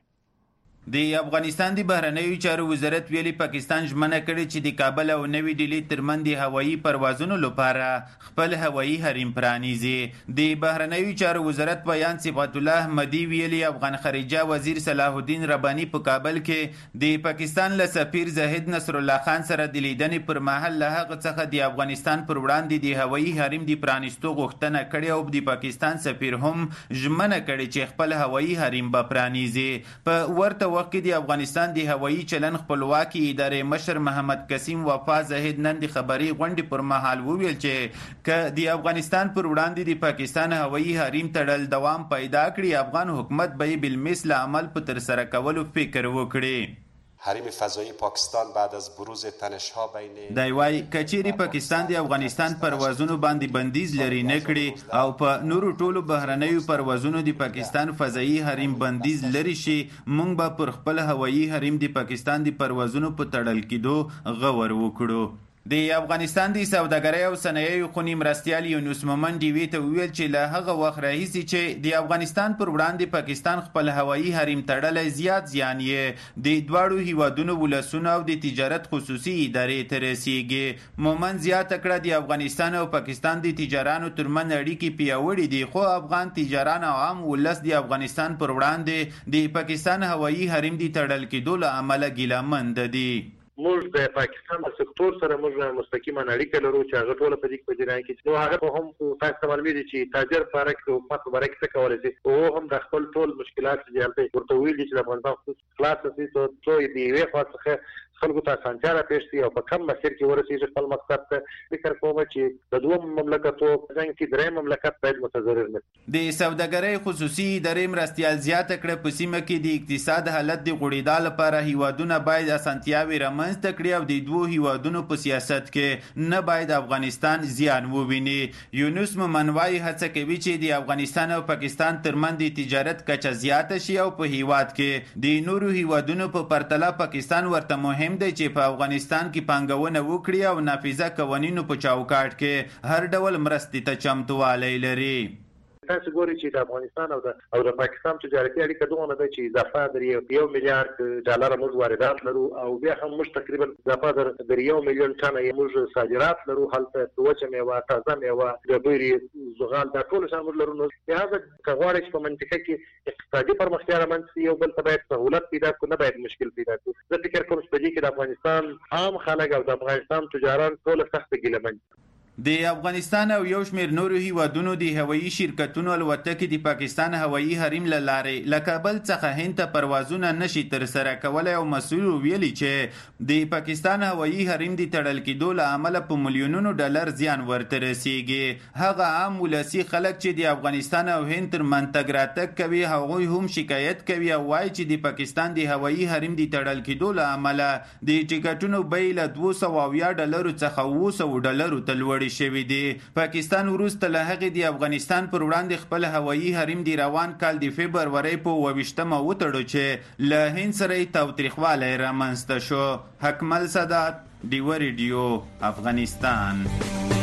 S10: د افغانستان د بهرنیو چارو وزارت ویلي پاکستان ژمنه کړې چې د کابل او نوې ډیلي ترمنځ د هوایي پروازونو لپاره خپل هوایي حریم پرانیزي. د بهرنیو چارو وزارت بیان صفات الله احمدي ویلي افغان خارجه وزیر صلاح الدین رباني په کابل کې د پاکستان له سفیر زاهد نصر الله خان سره د لیدنې پر مهال له هغه څخه د افغانستان پر وړاندې د هوایي حریم د پرانیستو غوښتنه کړې او د پاکستان سفیر هم ژمنه کړې چې خپل هوایي حریم به پرانیزي. په ورته وخت کې د افغانستان د هوایي چلن خپلواکي ادارې مشر محمد قسیم وفا زاهد نن د خبري غونډې پر مهال وویل چې ک د افغانستان پر وړاندې د پاکستان هوایي حریم تړل دوام پیدا کړي افغان حکومت به بالمثل عمل په تر سره کولو فکر وکړي.
S12: حریم فضایی پاکستان بعد از بروز تنش‌ها بین
S10: دی وايي کچيري پاکستان د افغانستان پروازونو باندې بندیز لري نه کړي او په نورو ټولو بهرنیو پروازونو د پاکستان فضایی حریم بندیز لري شي مونږ به پر خپل هوایي حریم د پاکستان د پروازونو په تړل کېدو غور وکړو. د افغانستان د سوداګرۍ او صنایعو خونی مرستیال یونس مومن ډیوی ته ویل چې له هغه وخت راهیسې چې د افغانستان پر وړاندې پاکستان خپل هوایي حریم تړلی زیات زیان یې د دواړو هیوادونو ولسونو او د تجارت خصوصي ادارې ته رسیږي. مومن زیاته کړه د افغانستان او پاکستان د تجارانو ترمنځ اړیکې پیاوړې دي خو افغان تجاران او عام ولس د افغانستان پر وړاندې د پاکستان هوایي حریم د تړل کېدو له امله ګیلهمند دي.
S13: موږ د پاکستان د سکتور سره موږ مستقیما اړیکه لرو چې هغه ټول په دې په جریان کې نو هغه هم تاسو معلومه دي چې تاجر بارک حکومت بارک څه کولای شي او هم د خپل ټول مشکلات چې هلته ورته ویل چې د افغانستان خلاص شي ته څو دی وی خاصه خلکو ته سنجاره پېښ شي او په کم مسیر کې ورسېږي خپل مقصد ته فکر کوم چې د دوه مملکتو څنګه کې درې مملکت باید متضرر نه.
S10: د سوداګرۍ خصوصي ادارې مرستیال زیاته کړه په سیمه کې د اقتصاد حالت د غوړېدا لپاره هیوادونه باید اسانتیاوي رامنځته کړي او د دوه هیوادونو په سیاست کې نه باید افغانستان زیان وویني. یونس مومن وايي هڅه کوي چې د افغانستان او پاکستان ترمنځ د تجارت کچه زیاته شي او په هیواد کې د نورو هیوادونو په پرتله پاکستان ورته مهم دی چې په افغانستان کې پانګونه وکړي او نافذه قوانینو په چوکاټ کې هر ډول مرستې ته چمتووالی لري.
S13: تاسو ګورئ چې د افغانستان او د او د پاکستان تجارتي اړیکه دومره ده چې اضافه درې یو میلیارډ ډالر موږ واردات لرو او بیا هم موږ تقریبا اضافه درې یو میلیون ټنه موږ صادرات لرو هلته وچه میوه تازه میوه د بیري زغال دا ټول شامل لرو. نو هغه کغواړي چې په منطقه کې اقتصادي پرمختیا رامنځته یو بل ته باید سهولت پیدا کړو، نه باید مشکل پیدا کړو. زه فکر کوم چې په دې کې د افغانستان عام خلک او د افغانستان تجاران ټول سخت ګیلمن
S10: د افغانستان او یو شمېر نورو هیوادونو د هوایي شرکتونو الوتکې د پاکستان هوایي حریم له لارې له کابل څخه هند ته پروازونه نشي ترسره کولی او مسؤل ویلي چې د پاکستان هوایي حریم د تړل کېدو له امله په میلیونونو ډالر زیان ورته رسیږي. هغه عام ولسي خلک چې د افغانستان او هند تر منځ تګ راتګ کوي هغوی هم شکایت کوي او وایي چې د پاکستان د هوایي حریم د تړل کېدو له امله د ټیکټونو بیې له دوه سوه اویا ډالرو څخه اوه سوه ډالرو ته لوړې شوي دي. پاکستان وروسته له هغې د افغانستان پر وړاندې خپل هوایي حریم د روان کال د فبرورۍ په اووه ویشتمه وتړو چې له هند سره یې تاوتریخوالی رامنځته شو. حکمل سادات، ډیوه ریډیو، افغانستان.